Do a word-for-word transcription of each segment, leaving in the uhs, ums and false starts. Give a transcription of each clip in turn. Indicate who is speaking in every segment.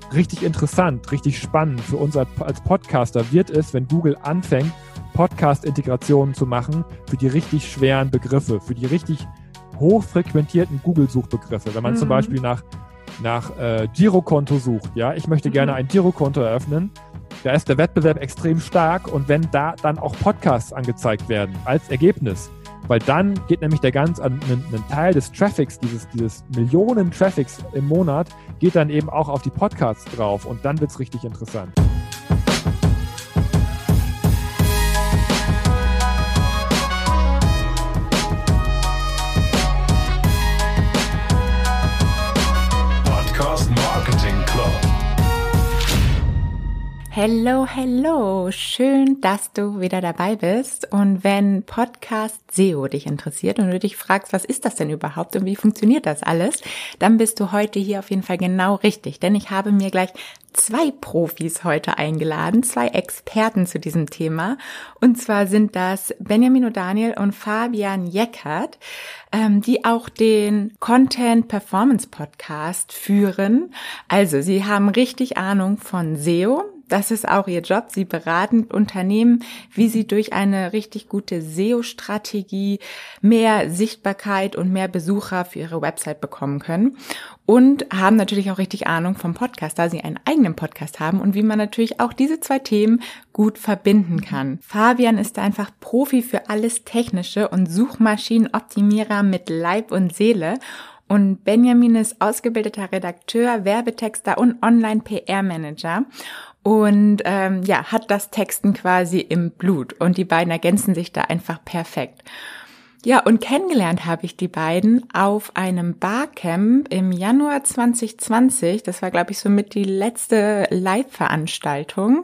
Speaker 1: Richtig interessant, richtig spannend für uns als Podcaster wird es, wenn Google anfängt, Podcast-Integrationen zu machen für die richtig schweren Begriffe, für die richtig hochfrequentierten Google-Suchbegriffe. Wenn man mhm. zum Beispiel nach, nach äh, Girokonto sucht, ja, ich möchte mhm. gerne ein Girokonto eröffnen, da ist der Wettbewerb extrem stark und wenn da dann auch Podcasts angezeigt werden als Ergebnis, weil dann geht nämlich der ganz, ein, ein Teil des Traffics, dieses, dieses Millionen Traffics im Monat, geht dann eben auch auf die Podcasts drauf und dann wird es richtig interessant.
Speaker 2: Hello, hello, schön, dass du wieder dabei bist und wenn Podcast S E O dich interessiert und du dich fragst, was ist das denn überhaupt und wie funktioniert das alles, dann bist du heute hier auf jeden Fall genau richtig, denn ich habe mir gleich zwei Profis heute eingeladen, zwei Experten zu diesem Thema und zwar sind das Benjamin O'Daniel und Fabian Jeckert, ähm, die auch den Content Performance Podcast führen. Also sie haben richtig Ahnung von S E O. Das ist auch ihr Job. Sie beraten Unternehmen, wie sie durch eine richtig gute S E O-Strategie mehr Sichtbarkeit und mehr Besucher für ihre Website bekommen können. Und haben natürlich auch richtig Ahnung vom Podcast, da sie einen eigenen Podcast haben und wie man natürlich auch diese zwei Themen gut verbinden kann. Fabian ist einfach Profi für alles Technische und Suchmaschinenoptimierer mit Leib und Seele. Und Benjamin ist ausgebildeter Redakteur, Werbetexter und Online-P R-Manager. Und ähm, ja, hat das Texten quasi im Blut und die beiden ergänzen sich da einfach perfekt. Ja, und kennengelernt habe ich die beiden auf einem Barcamp im Januar zwanzig zwanzig. Das war, glaube ich, somit die letzte Live-Veranstaltung.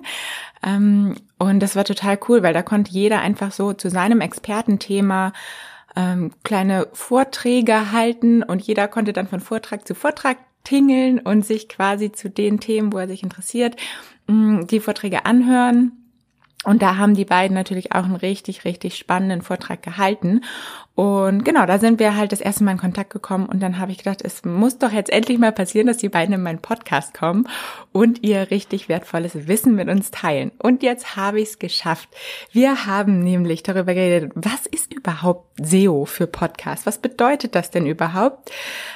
Speaker 2: Ähm, und das war total cool, weil da konnte jeder einfach so zu seinem Expertenthema ähm, kleine Vorträge halten und jeder konnte dann von Vortrag zu Vortrag tingeln und sich quasi zu den Themen, wo er sich interessiert, die Vorträge anhören. Und da haben die beiden natürlich auch einen richtig, richtig spannenden Vortrag gehalten. Und genau, da sind wir halt das erste Mal in Kontakt gekommen und dann habe ich gedacht, es muss doch jetzt endlich mal passieren, dass die beiden in meinen Podcast kommen und ihr richtig wertvolles Wissen mit uns teilen. Und jetzt habe ich es geschafft. Wir haben nämlich darüber geredet, was ist überhaupt S E O für Podcast? Was bedeutet das denn überhaupt?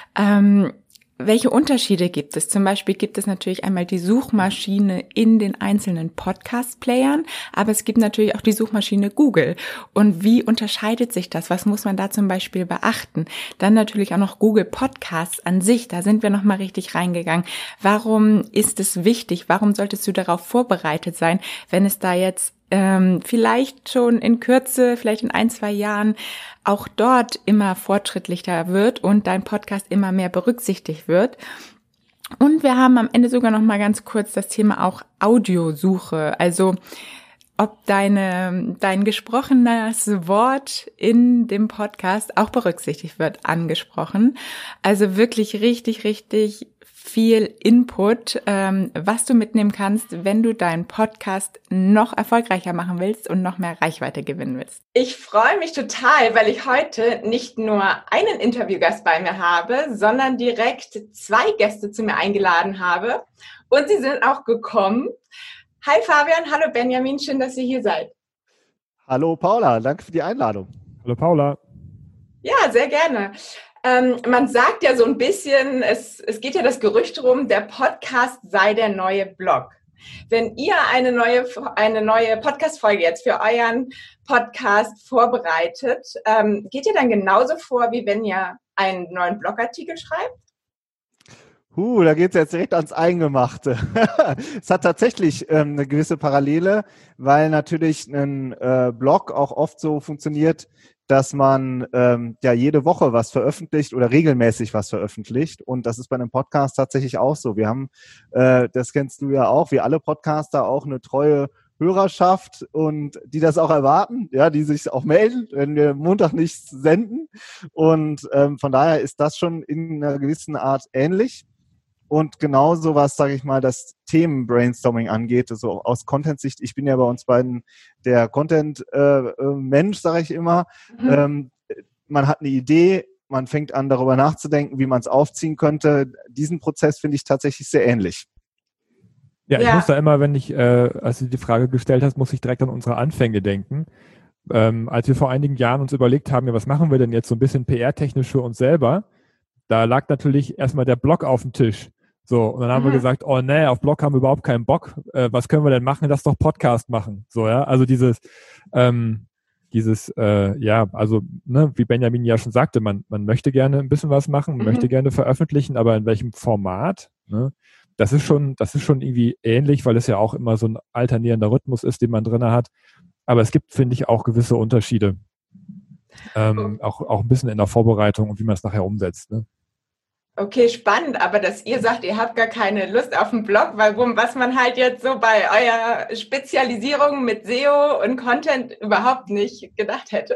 Speaker 2: Ähm, Welche Unterschiede gibt es? Zum Beispiel gibt es natürlich einmal die Suchmaschine in den einzelnen Podcast-Playern, aber es gibt natürlich auch die Suchmaschine Google. Und wie unterscheidet sich das? Was muss man da zum Beispiel beachten? Dann natürlich auch noch Google Podcasts an sich. Da sind wir nochmal richtig reingegangen. Warum ist es wichtig? Warum solltest du darauf vorbereitet sein, wenn es da jetzt ähm, vielleicht schon in Kürze, vielleicht in ein, zwei Jahren auch dort immer fortschrittlicher wird und dein Podcast immer mehr berücksichtigt wird. Und wir haben am Ende sogar noch mal ganz kurz das Thema auch Audiosuche, also ob deine dein gesprochenes Wort in dem Podcast auch berücksichtigt wird, angesprochen. Also wirklich richtig, richtig viel Input, ähm, was du mitnehmen kannst, wenn du deinen Podcast noch erfolgreicher machen willst und noch mehr Reichweite gewinnen willst.
Speaker 3: Ich freue mich total, weil ich heute nicht nur einen Interviewgast bei mir habe, sondern direkt zwei Gäste zu mir eingeladen habe. Und sie sind auch gekommen. Hi Fabian, hallo Benjamin, schön, dass ihr hier seid.
Speaker 4: Hallo Paula, danke für die Einladung.
Speaker 1: Hallo Paula.
Speaker 3: Ja, sehr gerne. Ähm, man sagt ja so ein bisschen, es, es geht ja das Gerücht rum, der Podcast sei der neue Blog. Wenn ihr eine neue, eine neue Podcast-Folge jetzt für euren Podcast vorbereitet, ähm, geht ihr dann genauso vor, wie wenn ihr einen neuen Blogartikel schreibt?
Speaker 4: Huh, da geht es jetzt direkt ans Eingemachte. Es hat tatsächlich ähm, eine gewisse Parallele, weil natürlich ein äh, Blog auch oft so funktioniert, dass man ähm, ja jede Woche was veröffentlicht oder regelmäßig was veröffentlicht. Und das ist bei einem Podcast tatsächlich auch so. Wir haben, äh, das kennst du ja auch, wie alle Podcaster auch eine treue Hörerschaft und die das auch erwarten, ja, die sich auch melden, wenn wir Montag nichts senden. Und ähm, von daher ist das schon in einer gewissen Art ähnlich. Und genauso was, sage ich mal, das Themen-Brainstorming angeht, so aus Content-Sicht. Ich bin ja bei uns beiden der Content-Mensch, äh, sage ich immer. Mhm. Ähm, man hat eine Idee, man fängt an, darüber nachzudenken, wie man es aufziehen könnte. Diesen Prozess finde ich tatsächlich sehr ähnlich.
Speaker 1: Ja, ich
Speaker 3: Ja.
Speaker 1: muss da immer, wenn ich, äh, als du die Frage gestellt hast, muss ich direkt an unsere Anfänge denken. Ähm, als wir vor einigen Jahren uns überlegt haben, ja, was machen wir denn jetzt so ein bisschen P R-technisch für uns selber, da lag natürlich erstmal der Blog auf dem Tisch. So, und dann haben wir
Speaker 3: Mhm.
Speaker 1: gesagt, oh nee, auf Blog haben wir überhaupt keinen Bock. Äh, was können wir denn machen? Lass doch Podcast machen. So, ja, also dieses, ähm, dieses, äh, ja, also, ne, wie Benjamin ja schon sagte, man, man möchte gerne ein bisschen was machen, man
Speaker 3: Mhm.
Speaker 1: möchte gerne veröffentlichen, aber in welchem Format, ne? Das ist schon, das ist schon irgendwie ähnlich, weil es ja auch immer so ein alternierender Rhythmus ist, den man drin hat. Aber es gibt, finde ich, auch gewisse Unterschiede. Ähm, auch, auch ein bisschen in der Vorbereitung und wie man es nachher umsetzt. Ne?
Speaker 3: Okay, spannend, aber dass ihr sagt, ihr habt gar keine Lust auf einen Blog, weil was man halt jetzt so bei eurer Spezialisierung mit S E O und Content überhaupt nicht gedacht hätte.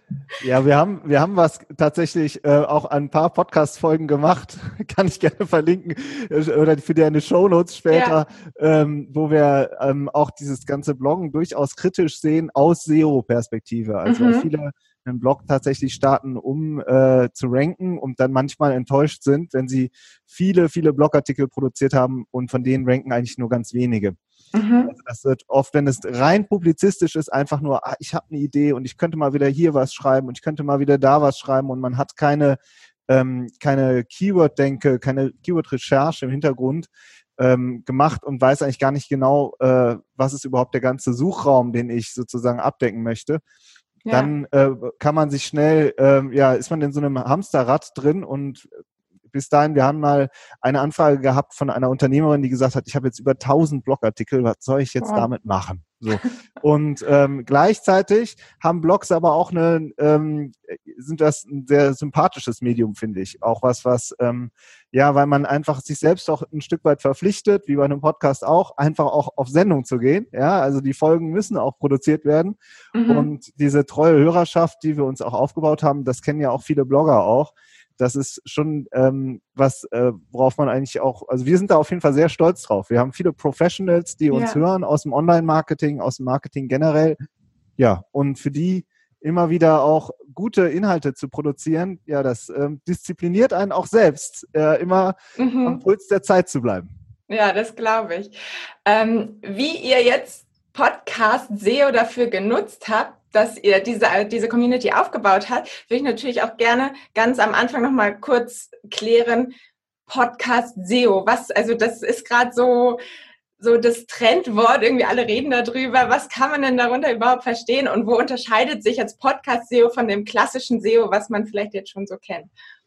Speaker 4: Ja, wir haben, wir haben was tatsächlich äh, auch an ein paar Podcast-Folgen gemacht, kann ich gerne verlinken, äh, oder für die eine Shownotes später, ja. ähm, wo wir ähm, auch dieses ganze Bloggen durchaus kritisch sehen aus S E O-Perspektive. Also mhm. viele einen Blog tatsächlich starten, um äh, zu ranken und dann manchmal enttäuscht sind, wenn sie viele, viele Blogartikel produziert haben und von denen ranken eigentlich nur ganz wenige. Mhm. Also das wird oft, wenn es rein publizistisch ist, einfach nur, ah, ich habe eine Idee und ich könnte mal wieder hier was schreiben und ich könnte mal wieder da was schreiben und man hat keine, ähm, keine Keyword-Denke, keine Keyword-Recherche im Hintergrund ähm, gemacht und weiß eigentlich gar nicht genau, äh, was ist überhaupt der ganze Suchraum, den ich sozusagen abdecken möchte. Ja. Dann äh, kann man sich schnell, äh, ja, ist man in so einem Hamsterrad drin und bis dahin, wir haben mal eine Anfrage gehabt von einer Unternehmerin, die gesagt hat, ich habe jetzt über tausend Blogartikel, was soll ich jetzt wow. damit machen? So. Und ähm, gleichzeitig haben Blogs aber auch eine, ähm, sind das ein sehr sympathisches Medium, finde ich. Auch was, was, ähm, ja, weil man einfach sich selbst auch ein Stück weit verpflichtet, wie bei einem Podcast auch, einfach auch auf Sendung zu gehen. Ja, also die Folgen müssen auch produziert werden. Mhm. Und diese treue Hörerschaft, die wir uns auch aufgebaut haben, das kennen ja auch viele Blogger auch. Das ist schon ähm, was, äh, worauf man eigentlich auch, also wir sind da auf jeden Fall sehr stolz drauf. Wir haben viele Professionals, die uns ja. hören aus dem Online-Marketing, aus dem Marketing generell. Ja, und für die immer wieder auch gute Inhalte zu produzieren, ja, das ähm, diszipliniert einen auch selbst, äh, immer mhm. am Puls der Zeit zu bleiben.
Speaker 3: Ja, das glaube ich. Ähm, wie ihr jetzt Podcast S E O dafür genutzt habt, dass ihr diese, diese Community aufgebaut habt, würde ich natürlich auch gerne ganz am Anfang noch mal kurz klären, Podcast S E O. Was, also das ist gerade so, so das Trendwort, irgendwie alle reden darüber. Was kann man denn darunter überhaupt verstehen und wo unterscheidet sich jetzt Podcast S E O von dem klassischen S E O, was man vielleicht jetzt schon so kennt?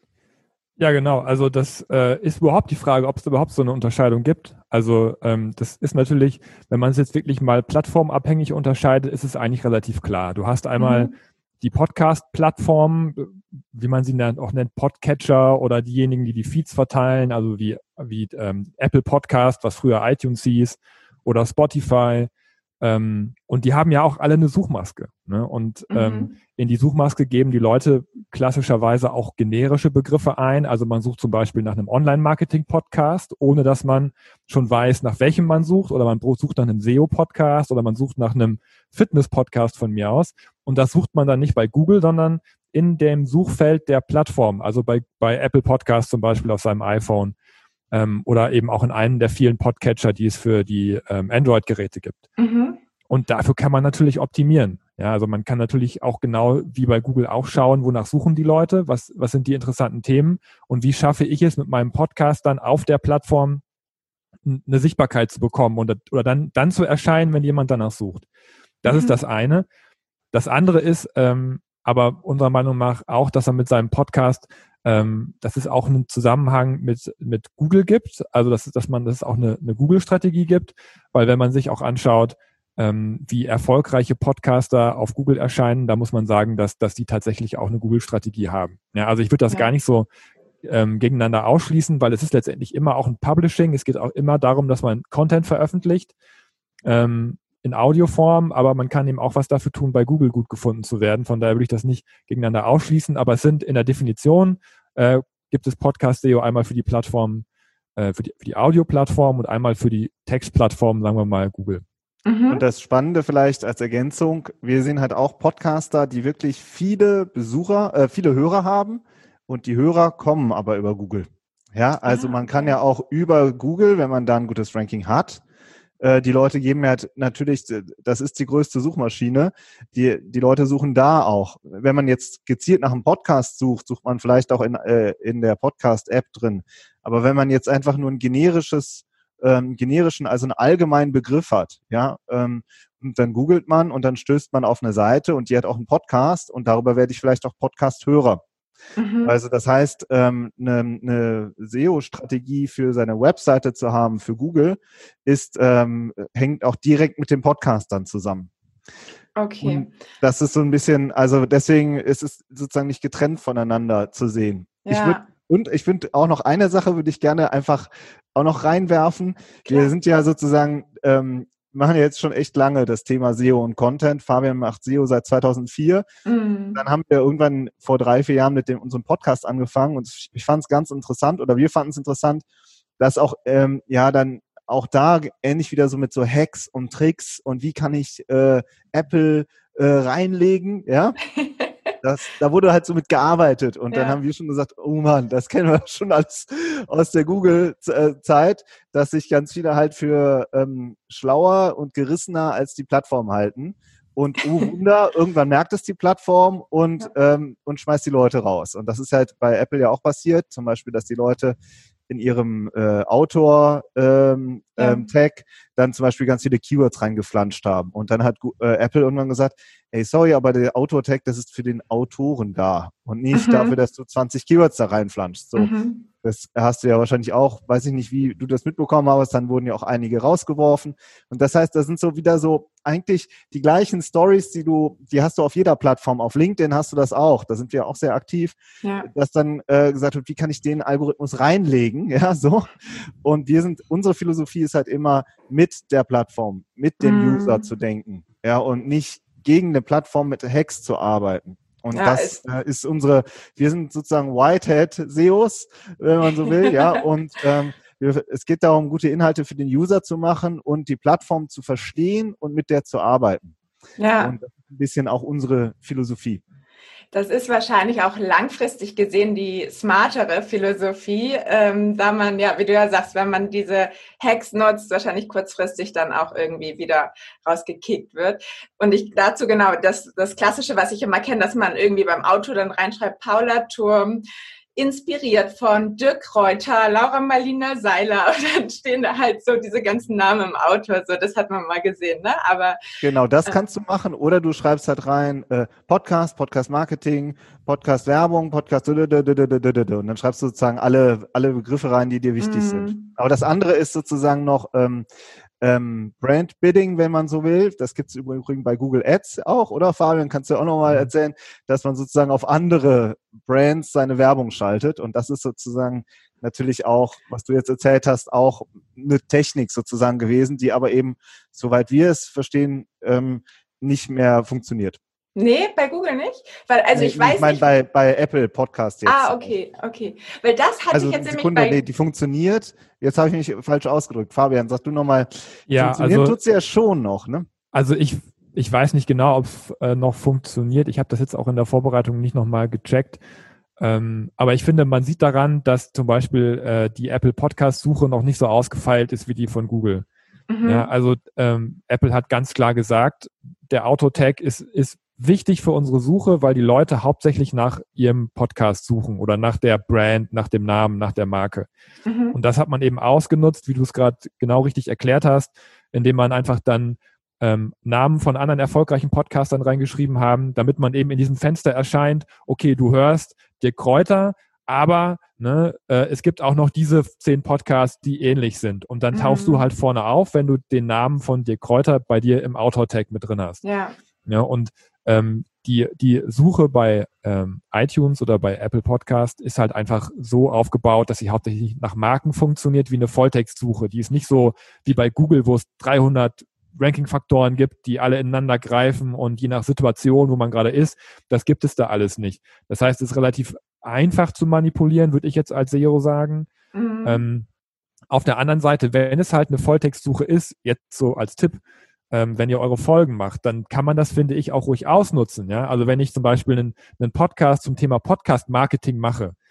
Speaker 1: Ja, genau. Also das äh, ist überhaupt die Frage, ob es überhaupt so eine Unterscheidung gibt. Also ähm, das ist natürlich, wenn man es jetzt wirklich mal plattformabhängig unterscheidet, ist es eigentlich relativ klar. Du hast einmal mhm. die Podcast-Plattform, wie man sie auch nennt, Podcatcher oder diejenigen, die die Feeds verteilen, also wie, wie ähm, Apple Podcast, was früher iTunes hieß, oder Spotify. Ähm, und die haben ja auch alle eine Suchmaske. Ne? Und mhm. ähm, in die Suchmaske geben die Leute klassischerweise auch generische Begriffe ein. Also man sucht zum Beispiel nach einem Online-Marketing-Podcast, ohne dass man schon weiß, nach welchem man sucht. Oder man sucht nach einem S E O-Podcast oder man sucht nach einem Fitness-Podcast von mir aus. Und das sucht man dann nicht bei Google, sondern in dem Suchfeld der Plattform. Also bei, bei Apple Podcasts zum Beispiel auf seinem iPhone. Ähm, oder eben auch in einem der vielen Podcatcher, die es für die ähm, Android-Geräte gibt. Mhm. Und dafür kann man natürlich optimieren. Ja, also man kann natürlich auch genau wie bei Google auch schauen, wonach suchen die Leute, was, was sind die interessanten Themen und wie schaffe ich es mit meinem Podcast dann auf der Plattform eine Sichtbarkeit zu bekommen und, oder dann, dann zu erscheinen, wenn jemand danach sucht. Das mhm. ist das eine. Das andere ist ähm, aber unserer Meinung nach auch, dass er mit seinem Podcast Ähm, dass es auch einen Zusammenhang mit, mit Google gibt, also dass, dass man das auch eine, eine Google-Strategie gibt, weil wenn man sich auch anschaut, ähm, wie erfolgreiche Podcaster auf Google erscheinen, da muss man sagen, dass, dass die tatsächlich auch eine Google-Strategie haben. Ja, also ich würde das ja. gar nicht so ähm, gegeneinander ausschließen, weil es ist letztendlich immer auch ein Publishing, es geht auch immer darum, dass man Content veröffentlicht, ähm, in Audioform, aber man kann eben auch was dafür tun, bei Google gut gefunden zu werden. Von daher würde ich das nicht gegeneinander ausschließen, aber es sind in der Definition, äh, gibt es Podcast-S E O einmal für die Plattform, äh, für die, für die Audio-Plattform und einmal für die Textplattform, sagen wir mal Google.
Speaker 4: Mhm. Und das Spannende vielleicht als Ergänzung, wir sehen halt auch Podcaster, die wirklich viele Besucher, äh, viele Hörer haben und die Hörer kommen aber über Google. Ja, also man kann ja auch über Google, wenn man da ein gutes Ranking hat, äh, die Leute geben ja natürlich, das ist die größte Suchmaschine, die, die Leute suchen da auch. Wenn man jetzt gezielt nach einem Podcast sucht, sucht man vielleicht auch in, äh, in der Podcast-App drin. Aber wenn man jetzt einfach nur ein generisches, ähm, generischen, also einen allgemeinen Begriff hat, ja, ähm, und dann googelt man und dann stößt man auf eine Seite und die hat auch einen Podcast und darüber werde ich vielleicht auch Podcast-Hörer. Mhm. Also das heißt, ähm, eine, eine S E O-Strategie für seine Webseite zu haben, für Google, ist ähm, hängt auch direkt mit dem Podcast dann zusammen.
Speaker 3: Okay.
Speaker 4: Und das ist so ein bisschen, also deswegen ist es sozusagen nicht getrennt voneinander zu sehen.
Speaker 3: Ja.
Speaker 4: Ich würd, und ich finde auch noch eine Sache würde ich gerne einfach auch noch reinwerfen. Klar. Wir sind ja sozusagen ähm, machen ja jetzt schon echt lange das Thema S E O und Content. Fabian macht S E O seit zweitausendvier. Mhm. Dann haben wir irgendwann vor drei, vier Jahren mit dem unserem Podcast angefangen und ich fand es ganz interessant oder wir fanden es interessant, dass auch ähm, ja dann auch da ähnlich wieder so mit so Hacks und Tricks und wie kann ich äh, Apple äh, reinlegen, ja. Das, da wurde halt so mit gearbeitet und ja. Dann haben wir schon gesagt, oh Mann, das kennen wir schon als aus der Google-Zeit, dass sich ganz viele halt für ähm, schlauer und gerissener als die Plattform halten. Und oh Wunder, irgendwann merkt es die Plattform und, ja. ähm, und schmeißt die Leute raus. Und das ist halt bei Apple ja auch passiert, zum Beispiel, dass die Leute in ihrem äh, Autor-Tag ähm, ja. ähm, dann zum Beispiel ganz viele Keywords reingeflanscht haben. Und dann hat äh, Apple irgendwann gesagt, ey, sorry, aber der Autor-Tag, das ist für den Autoren da und nicht mhm. dafür, dass du zwanzig Keywords da reinflanschst. So, mhm. Das hast du ja wahrscheinlich auch, weiß ich nicht, wie du das mitbekommen hast, dann wurden ja auch einige rausgeworfen. Und das heißt, das sind so wieder so eigentlich die gleichen Stories, die du, die hast du auf jeder Plattform. Auf LinkedIn hast du das auch. Da sind wir auch sehr aktiv, ja. dass dann äh, gesagt wird, wie kann ich den Algorithmus reinlegen? Ja, so. Und wir sind, unsere Philosophie ist halt immer mit der Plattform, mit dem mm. User zu denken. Ja, und nicht gegen eine Plattform mit Hacks zu arbeiten. Und ja, das ist, äh, ist unsere, wir sind sozusagen Whitehead-S E Os, wenn man so will, ja, und ähm, wir, es geht darum, gute Inhalte für den User zu machen und die Plattform zu verstehen und mit der zu arbeiten. Ja. Und das ist ein bisschen auch unsere Philosophie.
Speaker 3: Das ist wahrscheinlich auch langfristig gesehen die smartere Philosophie, ähm, da man ja, wie du ja sagst, wenn man diese Hacks nutzt, wahrscheinlich kurzfristig dann auch irgendwie wieder rausgekickt wird. Und ich dazu genau das, das Klassische, was ich immer kenne, dass man irgendwie beim Auto dann reinschreibt, Paula Turm, inspiriert von Dirk Reuter, Laura Marlina Seiler, und dann stehen da halt so diese ganzen Namen im Autor, so das hat man mal gesehen, ne? Aber
Speaker 4: genau, das äh, kannst du machen, oder du schreibst halt rein äh, Podcast, Podcast Marketing, Podcast Werbung, Podcast und dann schreibst du sozusagen alle alle Begriffe rein, die dir wichtig mm. sind. Aber das andere ist sozusagen noch ähm, Ähm, Brand Bidding, wenn man so will. Das gibt es übrigens bei Google Ads auch, oder Fabian? Kannst du auch nochmal erzählen, dass man sozusagen auf andere Brands seine Werbung schaltet. Und das ist sozusagen natürlich auch, was du jetzt erzählt hast, auch eine Technik sozusagen gewesen, die aber eben, soweit wir es verstehen, ähm, nicht mehr funktioniert.
Speaker 3: Nee, bei Google nicht? Weil, also nee, ich weiß
Speaker 4: ich mein,
Speaker 3: nicht.
Speaker 4: bei, bei Apple Podcast jetzt.
Speaker 3: Ah, okay, okay. Weil das hatte
Speaker 4: also
Speaker 3: ich jetzt
Speaker 4: Sekunde,
Speaker 3: nämlich bei...
Speaker 4: Nee, die funktioniert. Jetzt habe ich mich falsch ausgedrückt. Fabian, sag du nochmal.
Speaker 1: Ja,
Speaker 4: funktioniert
Speaker 1: also,
Speaker 4: tut sie ja schon noch, ne?
Speaker 1: Also ich, ich weiß nicht genau, ob es äh, noch funktioniert. Ich habe das jetzt auch in der Vorbereitung nicht nochmal gecheckt. Ähm, aber ich finde, man sieht daran, dass zum Beispiel äh, die Apple Podcast-Suche noch nicht so ausgefeilt ist wie die von Google. Mhm. Ja, also ähm, Apple hat ganz klar gesagt, der Auto-Tag ist, ist wichtig für unsere Suche, weil die Leute hauptsächlich nach ihrem Podcast suchen oder nach der Brand, nach dem Namen, nach der Marke. Mhm. Und das hat man eben ausgenutzt, wie du es gerade genau richtig erklärt hast, indem man einfach dann ähm, Namen von anderen erfolgreichen Podcastern reingeschrieben haben, damit man eben in diesem Fenster erscheint, okay, du hörst Dirk Kräuter, aber ne, äh, es gibt auch noch diese zehn Podcasts, die ähnlich sind. Und dann tauchst mhm. du halt vorne auf, wenn du den Namen von Dirk Kräuter bei dir im Autor-Tag mit drin hast.
Speaker 3: Ja.
Speaker 1: Ja, und ähm, die, die Suche bei ähm, iTunes oder bei Apple Podcast ist halt einfach so aufgebaut, dass sie hauptsächlich nach Marken funktioniert wie eine Volltextsuche. Die ist nicht so wie bei Google, wo es dreihundert Ranking-Faktoren gibt, die alle ineinander greifen und je nach Situation, wo man gerade ist, das gibt es da alles nicht. Das heißt, es ist relativ einfach zu manipulieren, würde ich jetzt als S E O sagen. Mhm. Ähm, auf der anderen Seite, wenn es halt eine Volltextsuche ist, jetzt so als Tipp, ähm, wenn ihr eure Folgen macht, dann kann man das, finde ich, auch ruhig ausnutzen. Ja? Also wenn ich zum Beispiel einen, einen Podcast zum Thema Podcast-Marketing mache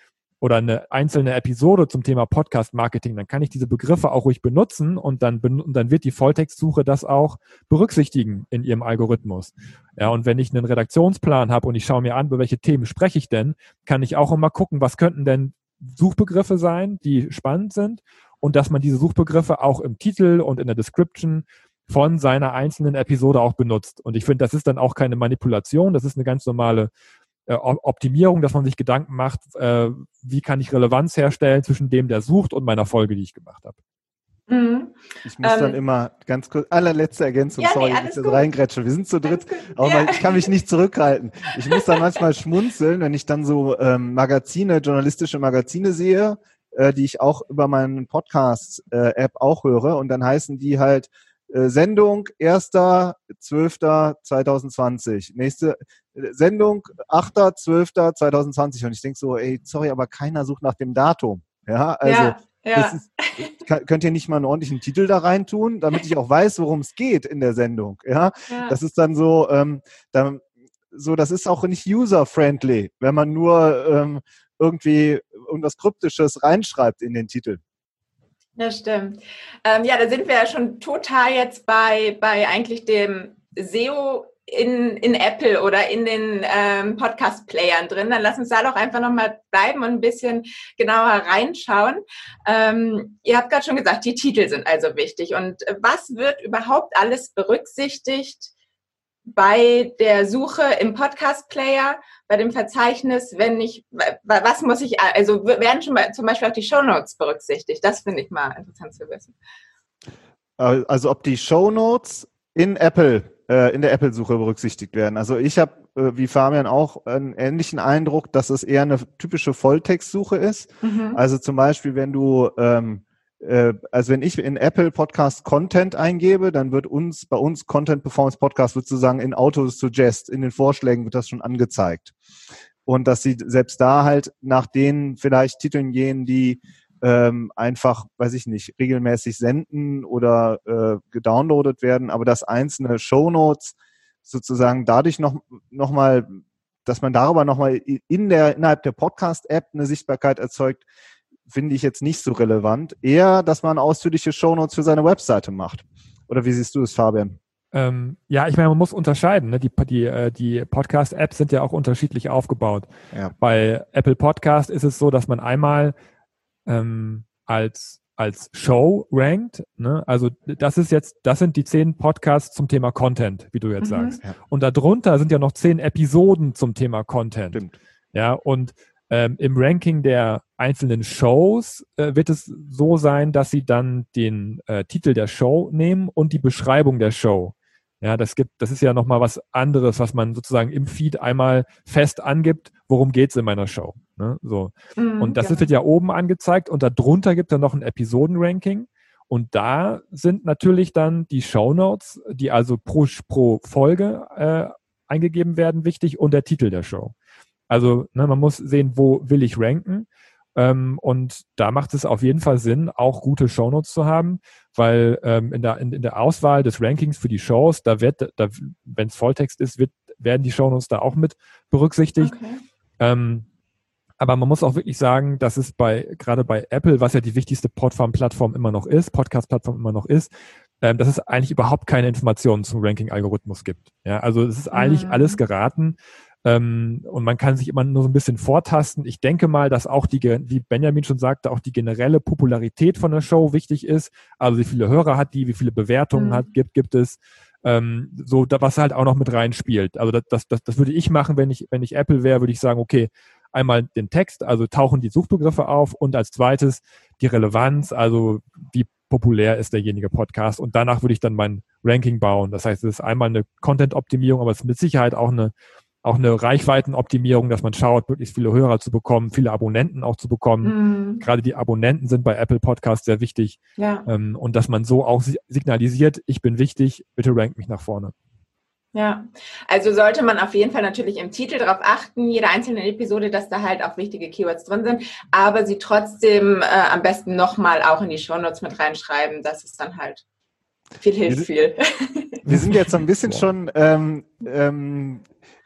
Speaker 1: oder eine einzelne Episode zum Thema Podcast-Marketing, dann kann ich diese Begriffe auch ruhig benutzen und dann, ben- und dann wird die Volltextsuche das auch berücksichtigen in ihrem Algorithmus. Ja, und wenn ich einen Redaktionsplan habe und ich schaue mir an, über welche Themen spreche ich denn, kann ich auch immer gucken, was könnten denn Suchbegriffe sein, die spannend sind, und dass man diese Suchbegriffe auch im Titel und in der Description von seiner einzelnen Episode auch benutzt. Und ich finde, das ist dann auch keine Manipulation, das ist eine ganz normale äh, Optimierung, dass man sich Gedanken macht, äh, wie kann ich Relevanz herstellen zwischen dem, der sucht, und meiner Folge, die ich gemacht habe.
Speaker 3: Mhm.
Speaker 4: Ich muss
Speaker 3: Ähm,
Speaker 4: dann immer ganz kurz, allerletzte Ergänzung,
Speaker 3: Ja, nee,
Speaker 4: sorry,
Speaker 3: alles
Speaker 4: wenn ich jetzt
Speaker 3: gut.
Speaker 4: reingrätsche. Wir sind zu dritt,
Speaker 3: Alles gut.
Speaker 4: aber
Speaker 3: Ja.
Speaker 4: mal, ich kann mich nicht zurückhalten. Ich muss dann manchmal schmunzeln, wenn ich dann so ähm, Magazine, journalistische Magazine sehe, äh, die ich auch über meinen Podcast-App auch höre, und dann heißen die halt äh, Sendung erster zwölfter zweitausendzwanzig, nächste äh, Sendung achter zwölfter zweitausendzwanzig, und ich denke so, ey, sorry, aber keiner sucht nach dem Datum. Ja, also
Speaker 3: ja, ja.
Speaker 4: das ist, kann, könnt ihr nicht mal einen ordentlichen Titel da rein tun, damit ich auch weiß, worum es geht in der Sendung. Ja,
Speaker 3: ja.
Speaker 4: das ist dann so, ähm, dann, so, das ist auch nicht user-friendly, wenn man nur ähm, irgendwie irgendwas Kryptisches reinschreibt in den Titel.
Speaker 3: Das stimmt. Ähm, ja, da sind wir ja schon total jetzt bei, bei eigentlich dem S E O in, in Apple oder in den ähm, Podcast-Playern drin. Dann lass uns da doch einfach nochmal bleiben und ein bisschen genauer reinschauen. Ähm, ihr habt gerade schon gesagt, die Titel sind also wichtig. Und was wird überhaupt alles berücksichtigt bei der Suche im Podcast-Player, bei dem Verzeichnis, wenn ich, was muss ich, also werden schon mal zum Beispiel auch die Shownotes berücksichtigt? Das finde ich mal interessant zu wissen.
Speaker 4: Also ob die Shownotes in Apple, äh, in der Apple-Suche berücksichtigt werden. Also ich habe, äh, wie Fabian auch, einen ähnlichen Eindruck, dass es eher eine typische Volltextsuche ist. Mhm. Also zum Beispiel, wenn du ähm, also wenn ich in Apple Podcast Content eingebe, dann wird uns, bei uns Content Performance Podcast wird sozusagen in Auto Suggest, in den Vorschlägen wird das schon angezeigt. Und dass sie selbst da halt nach den vielleicht Titeln gehen, die ähm, einfach, weiß ich nicht, regelmäßig senden oder äh, gedownloadet werden, aber dass einzelne Shownotes sozusagen dadurch noch, noch mal, dass man darüber nochmal in der, innerhalb der Podcast-App eine Sichtbarkeit erzeugt, finde ich jetzt nicht so relevant. Eher, dass man ausführliche Shownotes für seine Webseite macht. Oder wie siehst du es, Fabian?
Speaker 1: Ähm, ja, ich meine, man muss unterscheiden. Ne? Die, die, äh, die Podcast-Apps sind ja auch unterschiedlich aufgebaut.
Speaker 4: Ja.
Speaker 1: Bei Apple Podcast ist es so, dass man einmal ähm, als, als Show rankt. Ne? Also das ist jetzt, das sind die zehn Podcasts zum Thema Content, wie du jetzt
Speaker 3: Mhm.
Speaker 1: sagst.
Speaker 4: Ja.
Speaker 1: Und darunter sind ja noch zehn Episoden zum Thema Content.
Speaker 4: Stimmt.
Speaker 1: Ja, und Ähm, im Ranking der einzelnen Shows äh, wird es so sein, dass sie dann den äh, Titel der Show nehmen und die Beschreibung der Show. Ja, das gibt, das ist ja nochmal was anderes, was man sozusagen im Feed einmal fest angibt, worum geht's in meiner Show. Ne? So.
Speaker 3: Mhm,
Speaker 1: und das
Speaker 3: genau.
Speaker 1: wird ja oben angezeigt und darunter gibt es dann noch ein Episodenranking. Und da sind natürlich dann die Shownotes, die also pro, pro Folge äh, eingegeben werden, wichtig, und der Titel der Show. Also ne, man muss sehen, wo will ich ranken, ähm, und da macht es auf jeden Fall Sinn, auch gute Shownotes zu haben, weil ähm, in, der, in, in der Auswahl des Rankings für die Shows, da wird, da, wenn es Volltext ist, wird, werden die Shownotes da auch mit berücksichtigt.
Speaker 3: Okay.
Speaker 1: Ähm, aber man muss auch wirklich sagen, dass es bei gerade bei Apple, was ja die wichtigste Plattform immer noch ist, Podcast-Plattform immer noch ist, ähm, dass es eigentlich überhaupt keine Informationen zum Ranking-Algorithmus gibt. Ja, also es ist eigentlich
Speaker 3: Mhm.
Speaker 1: alles geraten. Ähm, und man kann sich immer nur so ein bisschen vortasten. Ich denke mal, dass auch die, wie Benjamin schon sagte, auch die generelle Popularität von der Show wichtig ist. Also wie viele Hörer hat die, wie viele Bewertungen
Speaker 3: Mhm.
Speaker 1: hat, gibt, gibt es. Ähm, so, da, was halt auch noch mit reinspielt. Also das, das, das, das würde ich machen, wenn ich, wenn ich Apple wäre, würde ich sagen, okay, einmal den Text, also tauchen die Suchbegriffe auf, und als zweites die Relevanz, also wie populär ist derjenige Podcast, und danach würde ich dann mein Ranking bauen. Das heißt, es ist einmal eine Content-Optimierung, aber es ist mit Sicherheit auch eine auch eine Reichweitenoptimierung, dass man schaut, möglichst viele Hörer zu bekommen, viele Abonnenten auch zu bekommen.
Speaker 3: Mhm.
Speaker 1: Gerade die Abonnenten sind bei Apple Podcasts sehr wichtig.
Speaker 3: Ja.
Speaker 1: Ähm, und dass man so auch si- signalisiert, ich bin wichtig, bitte rank mich nach vorne.
Speaker 3: Ja, also sollte man auf jeden Fall natürlich im Titel darauf achten, jede einzelne Episode, dass da halt auch wichtige Keywords drin sind, aber sie trotzdem äh, am besten nochmal auch in die Shownotes mit reinschreiben, dass es dann halt viel hilft viel.
Speaker 4: Wir sind jetzt so ein bisschen schon ähm, ähm,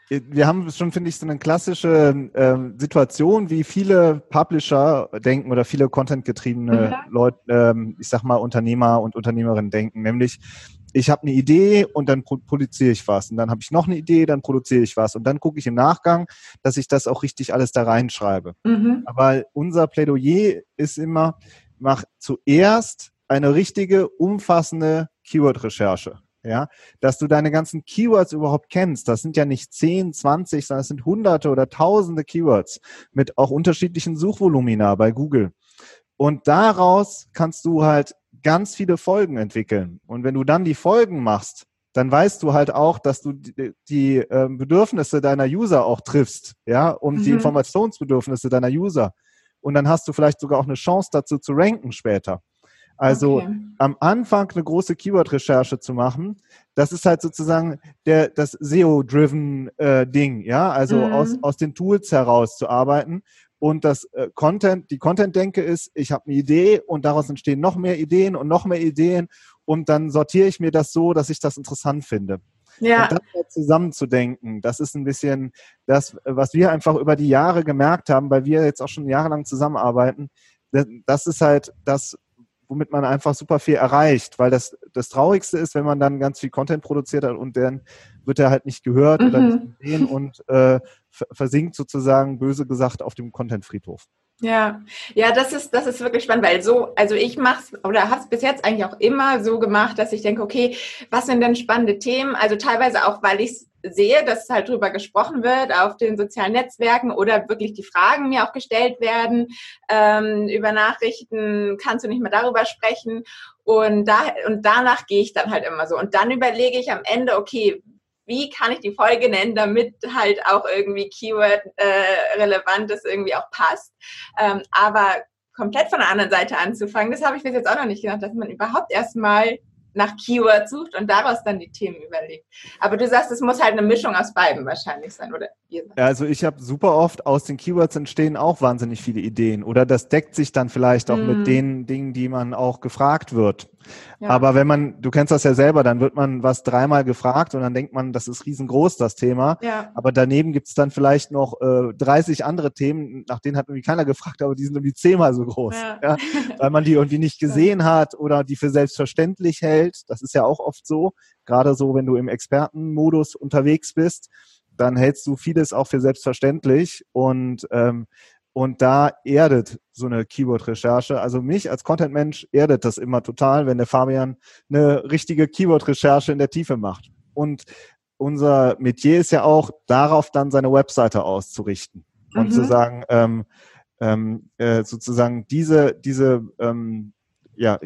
Speaker 4: wir haben schon, finde ich, so eine klassische äh, Situation, wie viele Publisher denken oder viele Content-getriebene
Speaker 3: Mhm.
Speaker 4: Leute, ähm, ich sag mal Unternehmer und Unternehmerinnen denken, nämlich ich habe eine Idee und dann pro- produziere ich was und dann habe ich noch eine Idee, dann produziere ich was und dann gucke ich im Nachgang, dass ich das auch richtig alles da reinschreibe.
Speaker 3: Mhm.
Speaker 4: Aber unser Plädoyer ist immer, mach zuerst eine richtige, umfassende Keyword-Recherche. Ja, dass du deine ganzen Keywords überhaupt kennst. Das sind ja nicht zehn, zwanzig, sondern es sind hunderte oder tausende Keywords mit auch unterschiedlichen Suchvolumina bei Google. Und daraus kannst du halt ganz viele Folgen entwickeln. Und wenn du dann die Folgen machst, dann weißt du halt auch, dass du die, die äh, Bedürfnisse deiner User auch triffst, ja, und
Speaker 3: Mhm.
Speaker 4: die Informationsbedürfnisse deiner User. Und dann hast du vielleicht sogar auch eine Chance dazu zu ranken später. Also
Speaker 3: Okay.
Speaker 4: am Anfang eine große Keyword-Recherche zu machen, das ist halt sozusagen der, das S E O-driven äh, Ding, ja, also
Speaker 3: Mhm.
Speaker 4: aus, aus den Tools heraus zu arbeiten. Und das äh, Content, die Content-Denke ist, ich habe eine Idee und daraus entstehen noch mehr Ideen und noch mehr Ideen und dann sortiere ich mir das so, dass ich das interessant finde.
Speaker 3: Ja.
Speaker 4: Und das halt zusammenzudenken, das ist ein bisschen das, was wir einfach über die Jahre gemerkt haben, weil wir jetzt auch schon jahrelang zusammenarbeiten. Das, das ist halt das, womit man einfach super viel erreicht, weil das das Traurigste ist, wenn man dann ganz viel Content produziert hat und dann wird er halt nicht gehört
Speaker 3: Mhm.
Speaker 4: oder nicht gesehen und äh, versinkt sozusagen, böse gesagt, auf dem Content-Friedhof.
Speaker 3: Ja, ja, das ist, das ist wirklich spannend, weil so, also ich mach's oder habe es bis jetzt eigentlich auch immer so gemacht, dass ich denke, okay, was sind denn spannende Themen? Also teilweise auch, weil ich sehe, dass halt drüber gesprochen wird auf den sozialen Netzwerken oder wirklich die Fragen mir auch gestellt werden ähm, über Nachrichten, kannst du nicht mehr darüber sprechen? Und da und danach gehe ich dann halt immer so. Und dann überlege ich am Ende, okay, wie kann ich die Folge nennen, damit halt auch irgendwie Keyword-Relevantes äh, irgendwie auch passt. Ähm, aber komplett von der anderen Seite anzufangen, das habe ich bis jetzt auch noch nicht gedacht, dass man überhaupt erstmal nach Keywords sucht und daraus dann die Themen überlegt. Aber du sagst, es muss halt eine Mischung aus beiden wahrscheinlich sein, oder?
Speaker 4: Also ich habe super oft, aus den Keywords entstehen auch wahnsinnig viele Ideen oder das deckt sich dann vielleicht auch mm. mit den Dingen, die man auch gefragt wird. Ja. Aber wenn man, du kennst das ja selber, dann wird man was dreimal gefragt und dann denkt man, das ist riesengroß, das Thema.
Speaker 3: Ja.
Speaker 4: Aber daneben gibt es dann vielleicht noch äh, dreißig andere Themen, nach denen hat irgendwie keiner gefragt, aber die sind irgendwie zehnmal so groß. Ja. Ja? Weil man die irgendwie nicht gesehen hat oder die für selbstverständlich hält. Das ist ja auch oft so, gerade so, wenn du im Expertenmodus unterwegs bist, dann hältst du vieles auch für selbstverständlich und ähm, und da erdet so eine Keyword-Recherche, also mich als Content-Mensch erdet das immer total, wenn der Fabian eine richtige Keyword-Recherche in der Tiefe macht. Und unser Metier ist ja auch, darauf dann seine Webseite auszurichten und mhm. zu sagen, ähm, ähm, äh, sozusagen diese diese ähm, ja,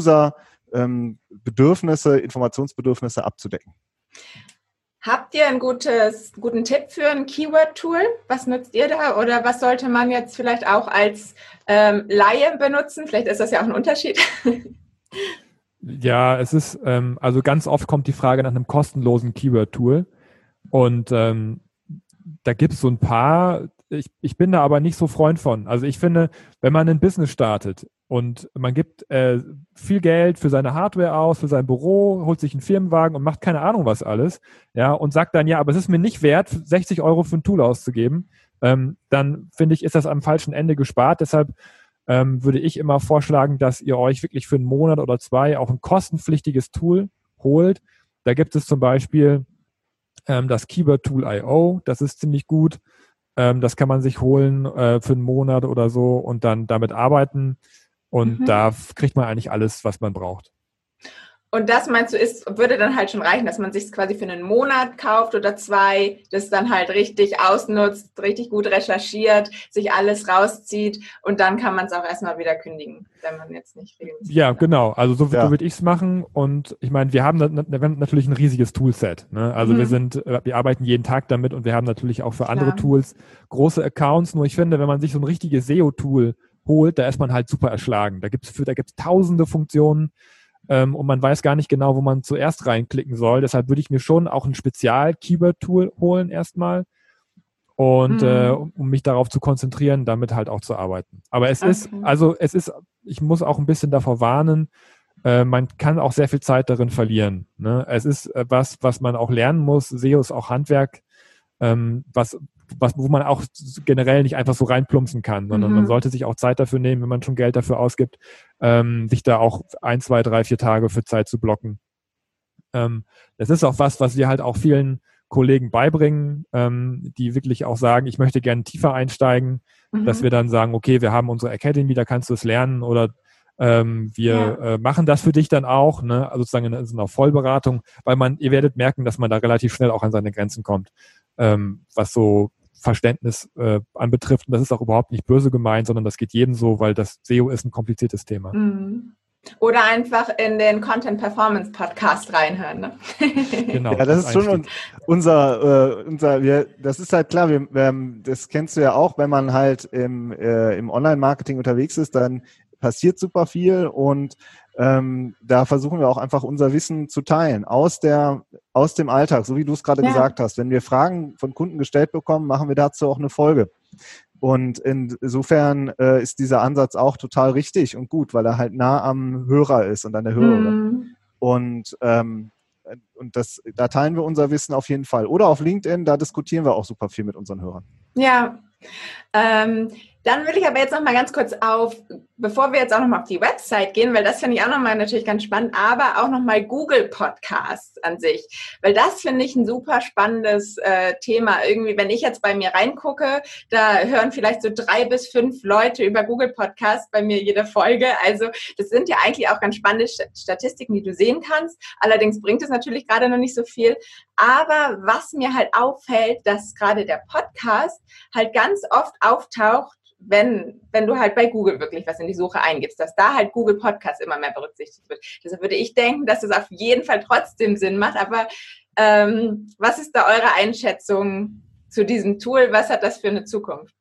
Speaker 4: User-Bedürfnisse, ähm, Informationsbedürfnisse abzudecken.
Speaker 3: Habt ihr einen gutes, guten Tipp für ein Keyword-Tool? Was nutzt ihr da? Oder was sollte man jetzt vielleicht auch als ähm, Laie benutzen? Vielleicht ist das ja auch ein Unterschied.
Speaker 1: Ja, es ist, ähm, also ganz oft kommt die Frage nach einem kostenlosen Keyword-Tool. Und ähm, da gibt es so ein paar, ich, ich bin da aber nicht so Freund von. Also ich finde, wenn man ein Business startet und man gibt äh, viel Geld für seine Hardware aus, für sein Büro, holt sich einen Firmenwagen und macht keine Ahnung was alles, ja, und sagt dann, ja, aber es ist mir nicht wert, sechzig Euro für ein Tool auszugeben, ähm, dann finde ich, ist das am falschen Ende gespart. Deshalb ähm, würde ich immer vorschlagen, dass ihr euch wirklich für einen Monat oder zwei auch ein kostenpflichtiges Tool holt. Da gibt es zum Beispiel ähm, das Keyword-Tool Punkt I O, das ist ziemlich gut. Ähm, das kann man sich holen äh, für einen Monat oder so und dann damit arbeiten. Und mhm. da kriegt man eigentlich alles, was man braucht.
Speaker 3: Und das meinst du, ist, würde dann halt schon reichen, dass man sich quasi für einen Monat kauft oder zwei, das dann halt richtig ausnutzt, richtig gut recherchiert, sich alles rauszieht und dann kann man es auch erstmal wieder kündigen, wenn man jetzt nicht regelmäßig.
Speaker 1: Ja, genau. Also so,
Speaker 4: ja.
Speaker 1: so würde ich es machen. Und ich meine, wir haben, wir haben natürlich ein riesiges Toolset. Ne? Also mhm. wir sind, wir arbeiten jeden Tag damit und wir haben natürlich auch für andere ja. Tools große Accounts. Nur ich finde, wenn man sich so ein richtiges S E O-Tool holt, da ist man halt super erschlagen. Da gibt's für, da gibt's tausende Funktionen ähm, und man weiß gar nicht genau, wo man zuerst reinklicken soll. Deshalb würde ich mir schon auch ein Spezial-Keyword-Tool holen erstmal und mhm. äh, um, um mich darauf zu konzentrieren, damit halt auch zu arbeiten. Aber es okay. ist, also es ist, ich muss auch ein bisschen davor warnen, äh, man kann auch sehr viel Zeit darin verlieren. Ne? Es ist äh, was, was man auch lernen muss. S E O ist auch Handwerk. ähm, was, was, wo man auch generell nicht einfach so reinplumpsen kann, sondern mhm. man sollte sich auch Zeit dafür nehmen, wenn man schon Geld dafür ausgibt, ähm, sich da auch ein, zwei, drei, vier Tage für Zeit zu blocken. Ähm, das ist auch was, was wir halt auch vielen Kollegen beibringen, ähm, die wirklich auch sagen, ich möchte gerne tiefer einsteigen, mhm. dass wir dann sagen, okay, wir haben unsere Academy, da kannst du es lernen oder ähm, wir ja. äh, machen das für dich dann auch, ne? Also sozusagen in, in einer Vollberatung, weil man, ihr werdet merken, dass man da relativ schnell auch an seine Grenzen kommt, ähm, was so Verständnis äh, anbetrifft. Und das ist auch überhaupt nicht böse gemeint, sondern das geht jedem so, weil das S E O ist ein kompliziertes Thema.
Speaker 3: Mhm. Oder einfach in den Content Performance Podcast reinhören. Ne?
Speaker 4: Genau. Ja, das ist schon un- unser, äh, unser, wir, das ist halt klar, wir, wir, das kennst du ja auch, wenn man halt im, äh, im Online-Marketing unterwegs ist, dann passiert super viel und ähm, da versuchen wir auch einfach unser Wissen zu teilen aus der, aus dem Alltag, so wie du es gerade ja. gesagt hast. Wenn wir Fragen von Kunden gestellt bekommen, machen wir dazu auch eine Folge. Und insofern äh, ist dieser Ansatz auch total richtig und gut, weil er halt nah am Hörer ist und an der Hörerin. Mm. Und, ähm, und das, da teilen wir unser Wissen auf jeden Fall. Oder auf LinkedIn, da diskutieren wir auch super viel mit unseren Hörern.
Speaker 3: Ja, ähm, dann will ich aber jetzt noch mal ganz kurz auf, bevor wir jetzt auch noch mal auf die Website gehen, weil das finde ich auch noch mal natürlich ganz spannend, aber auch noch mal Google Podcasts an sich, weil das finde ich ein super spannendes äh, Thema. Irgendwie, wenn ich jetzt bei mir reingucke, da hören vielleicht so drei bis fünf Leute über Google Podcasts bei mir jede Folge. Also das sind ja eigentlich auch ganz spannende Statistiken, die du sehen kannst. Allerdings bringt es natürlich gerade noch nicht so viel. Aber was mir halt auffällt, dass gerade der Podcast halt ganz oft auftaucht, wenn, wenn du halt bei Google wirklich was in die Suche eingibst, dass da halt Google Podcast immer mehr berücksichtigt wird. Deshalb würde ich denken, dass das auf jeden Fall trotzdem Sinn macht. Aber ähm, was ist da eure Einschätzung zu diesem Tool? Was hat das für eine Zukunft?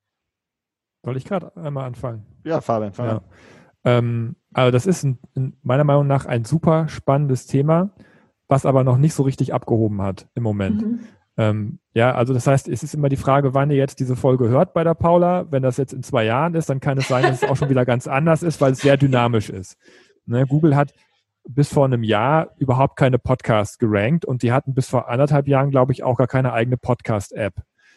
Speaker 1: Soll ich gerade einmal anfangen?
Speaker 4: Ja, Fabian, fang an.
Speaker 1: Ja. Ähm, also das ist ein, ein, meiner Meinung nach ein super spannendes Thema, was aber noch nicht so richtig abgehoben hat im Moment. Mhm. Ähm, ja, also das heißt, es ist immer die Frage, wann ihr jetzt diese Folge hört bei der Paula. Wenn das jetzt in zwei Jahren ist, dann kann es sein, dass es auch schon wieder ganz anders ist, weil es sehr dynamisch ist. Ne, Google hat bis vor einem Jahr überhaupt keine Podcasts gerankt und die hatten bis vor anderthalb Jahren, glaube ich, auch gar keine eigene Podcast-App.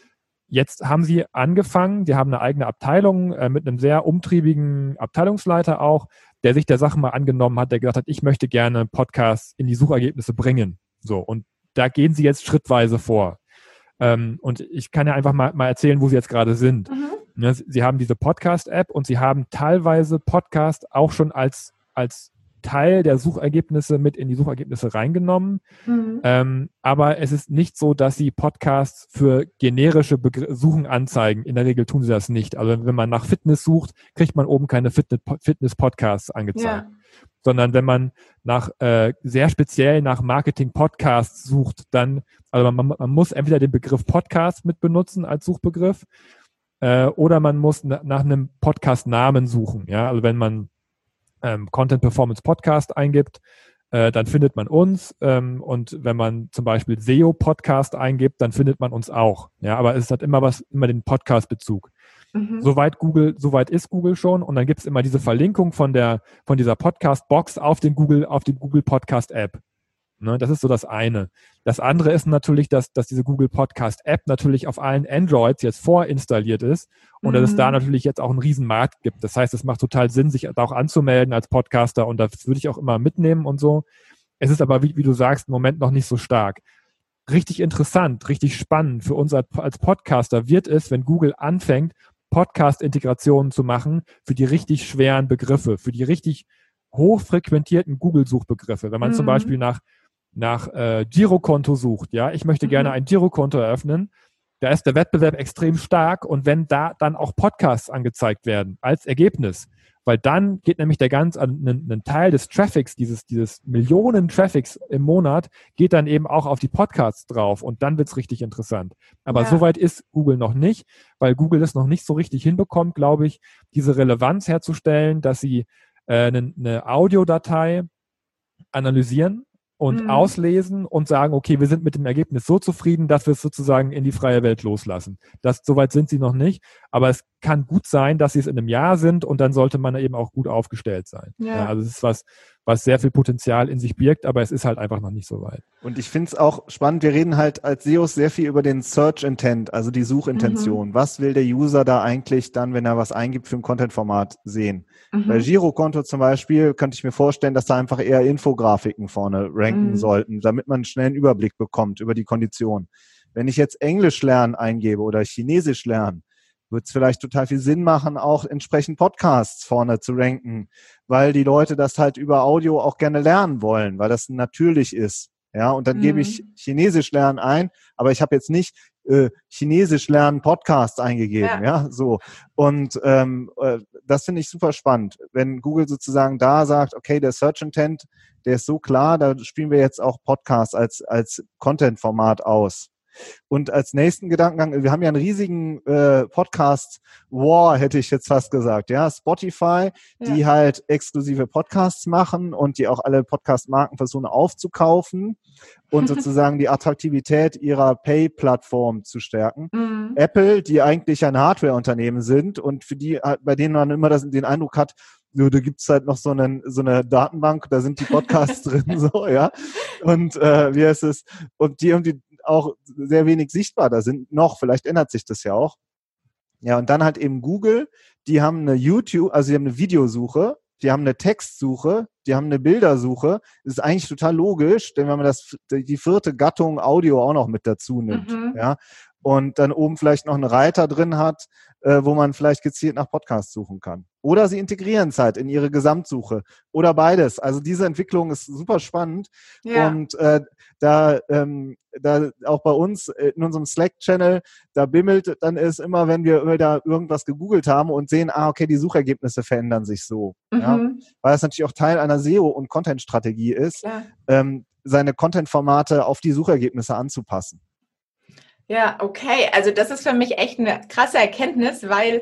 Speaker 1: Jetzt haben sie angefangen, die haben eine eigene Abteilung äh, mit einem sehr umtriebigen Abteilungsleiter auch, der sich der Sache mal angenommen hat, der gesagt hat, ich möchte gerne Podcasts in die Suchergebnisse bringen. So, und da gehen sie jetzt schrittweise vor. Ähm, und ich kann ja einfach mal, mal erzählen, wo sie jetzt gerade sind. Mhm. Ne, sie haben diese Podcast-App und sie haben teilweise Podcast auch schon als, als Teil der Suchergebnisse mit in die Suchergebnisse reingenommen. Mhm. Ähm, aber es ist nicht so, dass sie Podcasts für generische Begr- Suchen anzeigen. In der Regel tun sie das nicht. Also wenn man nach Fitness sucht, kriegt man oben keine Fitness-Podcasts angezeigt. Ja. Sondern wenn man nach äh, sehr speziell nach Marketing-Podcasts sucht, dann, also man, man muss entweder den Begriff Podcast mit benutzen als Suchbegriff äh, oder man muss na, nach einem Podcast-Namen suchen. Ja, also wenn man ähm, Content Performance Podcast eingibt, äh, dann findet man uns ähm, und wenn man zum Beispiel S E O Podcast eingibt, dann findet man uns auch. Ja, aber es hat immer was, immer den Podcast-Bezug. Mhm. Soweit Google, soweit ist Google schon und dann gibt es immer diese Verlinkung von der, von dieser Podcast-Box auf den Google, auf die Google Podcast-App. Ne, das ist so das eine. Das andere ist natürlich, dass, dass diese Google Podcast-App natürlich auf allen Androids jetzt vorinstalliert ist und mhm. dass es da natürlich jetzt auch einen riesen Markt gibt. Das heißt, es macht total Sinn, sich da auch anzumelden als Podcaster und das würde ich auch immer mitnehmen und so. Es ist aber, wie, wie du sagst, im Moment noch nicht so stark. Richtig interessant, richtig spannend für uns als Podcaster wird es, wenn Google anfängt, Podcast-Integrationen zu machen für die richtig schweren Begriffe, für die richtig hochfrequentierten Google-Suchbegriffe. Wenn man mhm. zum Beispiel nach, nach äh, Girokonto sucht, ja, ich möchte mhm. gerne ein Girokonto eröffnen, da ist der Wettbewerb extrem stark und wenn da dann auch Podcasts angezeigt werden als Ergebnis, weil dann geht nämlich der ganz, ein, ein Teil des Traffics, dieses, dieses Millionen Traffics im Monat, geht dann eben auch auf die Podcasts drauf und dann wird's richtig interessant. Aber ja. soweit ist Google noch nicht, weil Google es noch nicht so richtig hinbekommt, glaube ich, diese Relevanz herzustellen, dass sie äh, eine, eine Audiodatei analysieren und mhm. auslesen und sagen, okay, wir sind mit dem Ergebnis so zufrieden, dass wir es sozusagen in die freie Welt loslassen. Das, soweit sind sie noch nicht, aber es kann gut sein, dass sie es in einem Jahr sind und dann sollte man eben auch gut aufgestellt sein.
Speaker 3: Ja.
Speaker 1: Ja, also es ist was, was sehr viel Potenzial in sich birgt, aber es ist halt einfach noch nicht so weit.
Speaker 4: Und ich finde es auch spannend, wir reden halt als S E Os sehr viel über den Search Intent, also die Suchintention. Mhm. Was will der User da eigentlich dann, wenn er was eingibt, für ein Content-Format sehen? Mhm. Bei Girokonto zum Beispiel könnte ich mir vorstellen, dass da einfach eher Infografiken vorne ranken mhm. sollten, damit man einen schnellen Überblick bekommt über die Konditionen. Wenn ich jetzt Englisch lernen eingebe oder Chinesisch lernen, wird es vielleicht total viel Sinn machen, auch entsprechend Podcasts vorne zu ranken, weil die Leute das halt über Audio auch gerne lernen wollen, weil das natürlich ist. Ja, und dann mhm. gebe ich Chinesisch lernen ein, aber ich habe jetzt nicht äh, Chinesisch lernen Podcasts eingegeben, ja, ja so. Und ähm, äh, das finde ich super spannend, wenn Google sozusagen da sagt, okay, der Search Intent, der ist so klar, da spielen wir jetzt auch Podcasts als als Content-Format aus. Und als nächsten Gedankengang, wir haben ja einen riesigen äh, Podcast-War, hätte ich jetzt fast gesagt, ja, Spotify, die ja. halt exklusive Podcasts machen und die auch alle Podcast-Marken versuchen aufzukaufen und sozusagen die Attraktivität ihrer Pay-Plattform zu stärken. Mhm. Apple, die eigentlich ein Hardware-Unternehmen sind und für die, bei denen man immer das, den Eindruck hat, so, da gibt's halt noch so, einen, so eine Datenbank, da sind die Podcasts drin, so, ja. Und äh, wie heißt es? Und die irgendwie auch sehr wenig sichtbar da sind, noch, vielleicht ändert sich das ja auch. Ja, und dann halt eben Google, die haben eine YouTube, also die haben eine Videosuche, die haben eine Textsuche, die haben eine Bildersuche. Das ist eigentlich total logisch, denn wenn man das, die vierte Gattung Audio auch noch mit dazu nimmt, mhm. ja, und dann oben vielleicht noch einen Reiter drin hat, äh, wo man vielleicht gezielt nach Podcasts suchen kann. Oder sie integrieren es halt in ihre Gesamtsuche. Oder beides. Also diese Entwicklung ist super spannend. Ja. Und äh, da, ähm, da auch bei uns in unserem Slack-Channel, da bimmelt dann ist immer, wenn wir da irgendwas gegoogelt haben und sehen, ah, okay, die Suchergebnisse verändern sich so. Mhm. Ja? Weil es natürlich auch Teil einer S E O- und Content-Strategie ist, ähm, seine Content-Formate auf die Suchergebnisse anzupassen.
Speaker 3: Ja, okay. Also das ist für mich echt eine krasse Erkenntnis, weil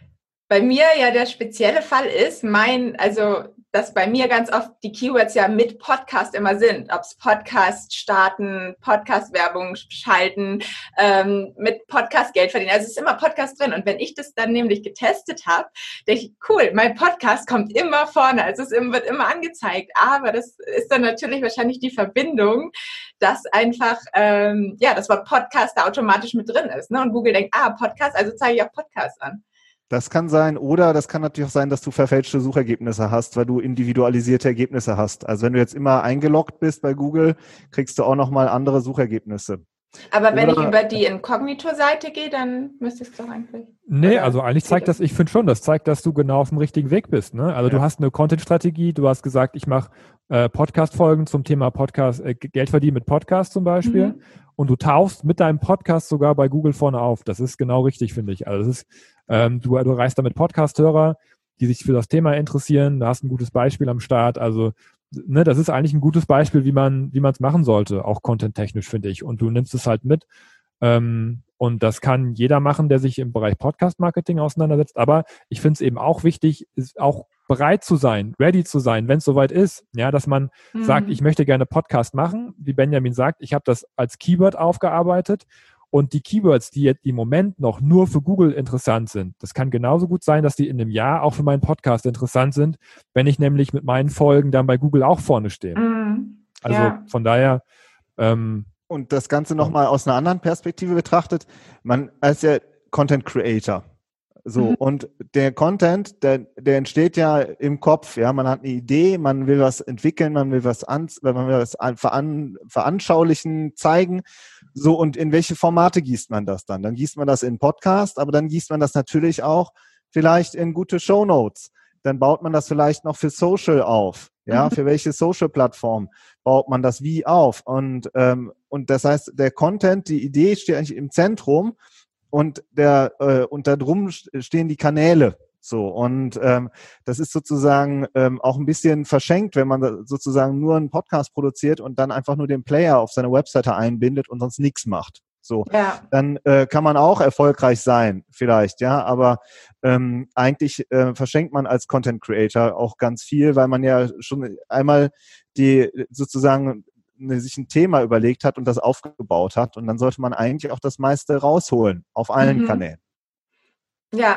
Speaker 3: bei mir ja der spezielle Fall ist, mein, also dass bei mir ganz oft die Keywords ja mit Podcast immer sind, ob es Podcast starten, Podcast-Werbung schalten, ähm, mit Podcast Geld verdienen. Also es ist immer Podcast drin. Und wenn ich das dann nämlich getestet habe, denke ich, cool, mein Podcast kommt immer vorne, also es wird immer angezeigt. Aber das ist dann natürlich wahrscheinlich die Verbindung, dass einfach ähm, ja das Wort Podcast da automatisch mit drin ist. Ne? Und Google denkt, ah, Podcast, also zeige ich auch Podcast an.
Speaker 4: Das kann sein, oder das kann natürlich auch sein, dass du verfälschte Suchergebnisse hast, weil du individualisierte Ergebnisse hast. Also wenn du jetzt immer eingeloggt bist bei Google, kriegst du auch nochmal andere Suchergebnisse.
Speaker 3: Aber wenn oder, ich über die Inkognito-Seite gehe, dann müsste es doch eigentlich...
Speaker 1: Nee, also eigentlich zeigt das, ich finde schon, das zeigt, dass du genau auf dem richtigen Weg bist. Ne? Also ja. Du hast eine Content-Strategie, du hast gesagt, ich mache äh, Podcast-Folgen zum Thema Podcast, äh, Geld verdienen mit Podcast zum Beispiel. Mhm. Und du tauchst mit deinem Podcast sogar bei Google vorne auf. Das ist genau richtig, finde ich. Also das ist, ähm, du, du reichst damit Podcast-Hörer, die sich für das Thema interessieren. Du hast ein gutes Beispiel am Start. Also ne, das ist eigentlich ein gutes Beispiel, wie man wie man es machen sollte, auch content-technisch, finde ich. Und du nimmst es halt mit. Ähm, und das kann jeder machen, der sich im Bereich Podcast-Marketing auseinandersetzt. Aber ich finde es eben auch wichtig, ist auch bereit zu sein, ready zu sein, wenn es soweit ist. Ja, dass man mhm. sagt, ich möchte gerne Podcast machen. Wie Benjamin sagt, ich habe das als Keyword aufgearbeitet. Und die Keywords, die jetzt im Moment noch nur für Google interessant sind, das kann genauso gut sein, dass die in einem Jahr auch für meinen Podcast interessant sind, wenn ich nämlich mit meinen Folgen dann bei Google auch vorne stehe. Mhm. Also ja. Von daher... Ähm,
Speaker 4: Und das Ganze nochmal aus einer anderen Perspektive betrachtet, man als der Content Creator, so, mhm. und der Content, der, der entsteht ja im Kopf, ja, man hat eine Idee, man will was entwickeln, man will was an, man will was veran, veranschaulichen, zeigen, so, und in welche Formate gießt man das dann? Dann gießt man das in Podcast, aber dann gießt man das natürlich auch vielleicht in gute Shownotes. Dann baut man das vielleicht noch für Social auf. Ja, für welche Social-Plattform baut man das wie auf? Und, ähm, und das heißt, der Content, die Idee steht eigentlich im Zentrum und der äh, und da drum stehen die Kanäle. So, und ähm, das ist sozusagen ähm, auch ein bisschen verschenkt, wenn man sozusagen nur einen Podcast produziert und dann einfach nur den Player auf seine Webseite einbindet und sonst nichts macht. So, ja. Dann äh, kann man auch erfolgreich sein, vielleicht, ja, aber ähm, eigentlich äh, verschenkt man als Content Creator auch ganz viel, weil man ja schon einmal die sozusagen eine, sich ein Thema überlegt hat und das aufgebaut hat, und dann sollte man eigentlich auch das meiste rausholen auf allen mhm. Kanälen.
Speaker 3: Ja,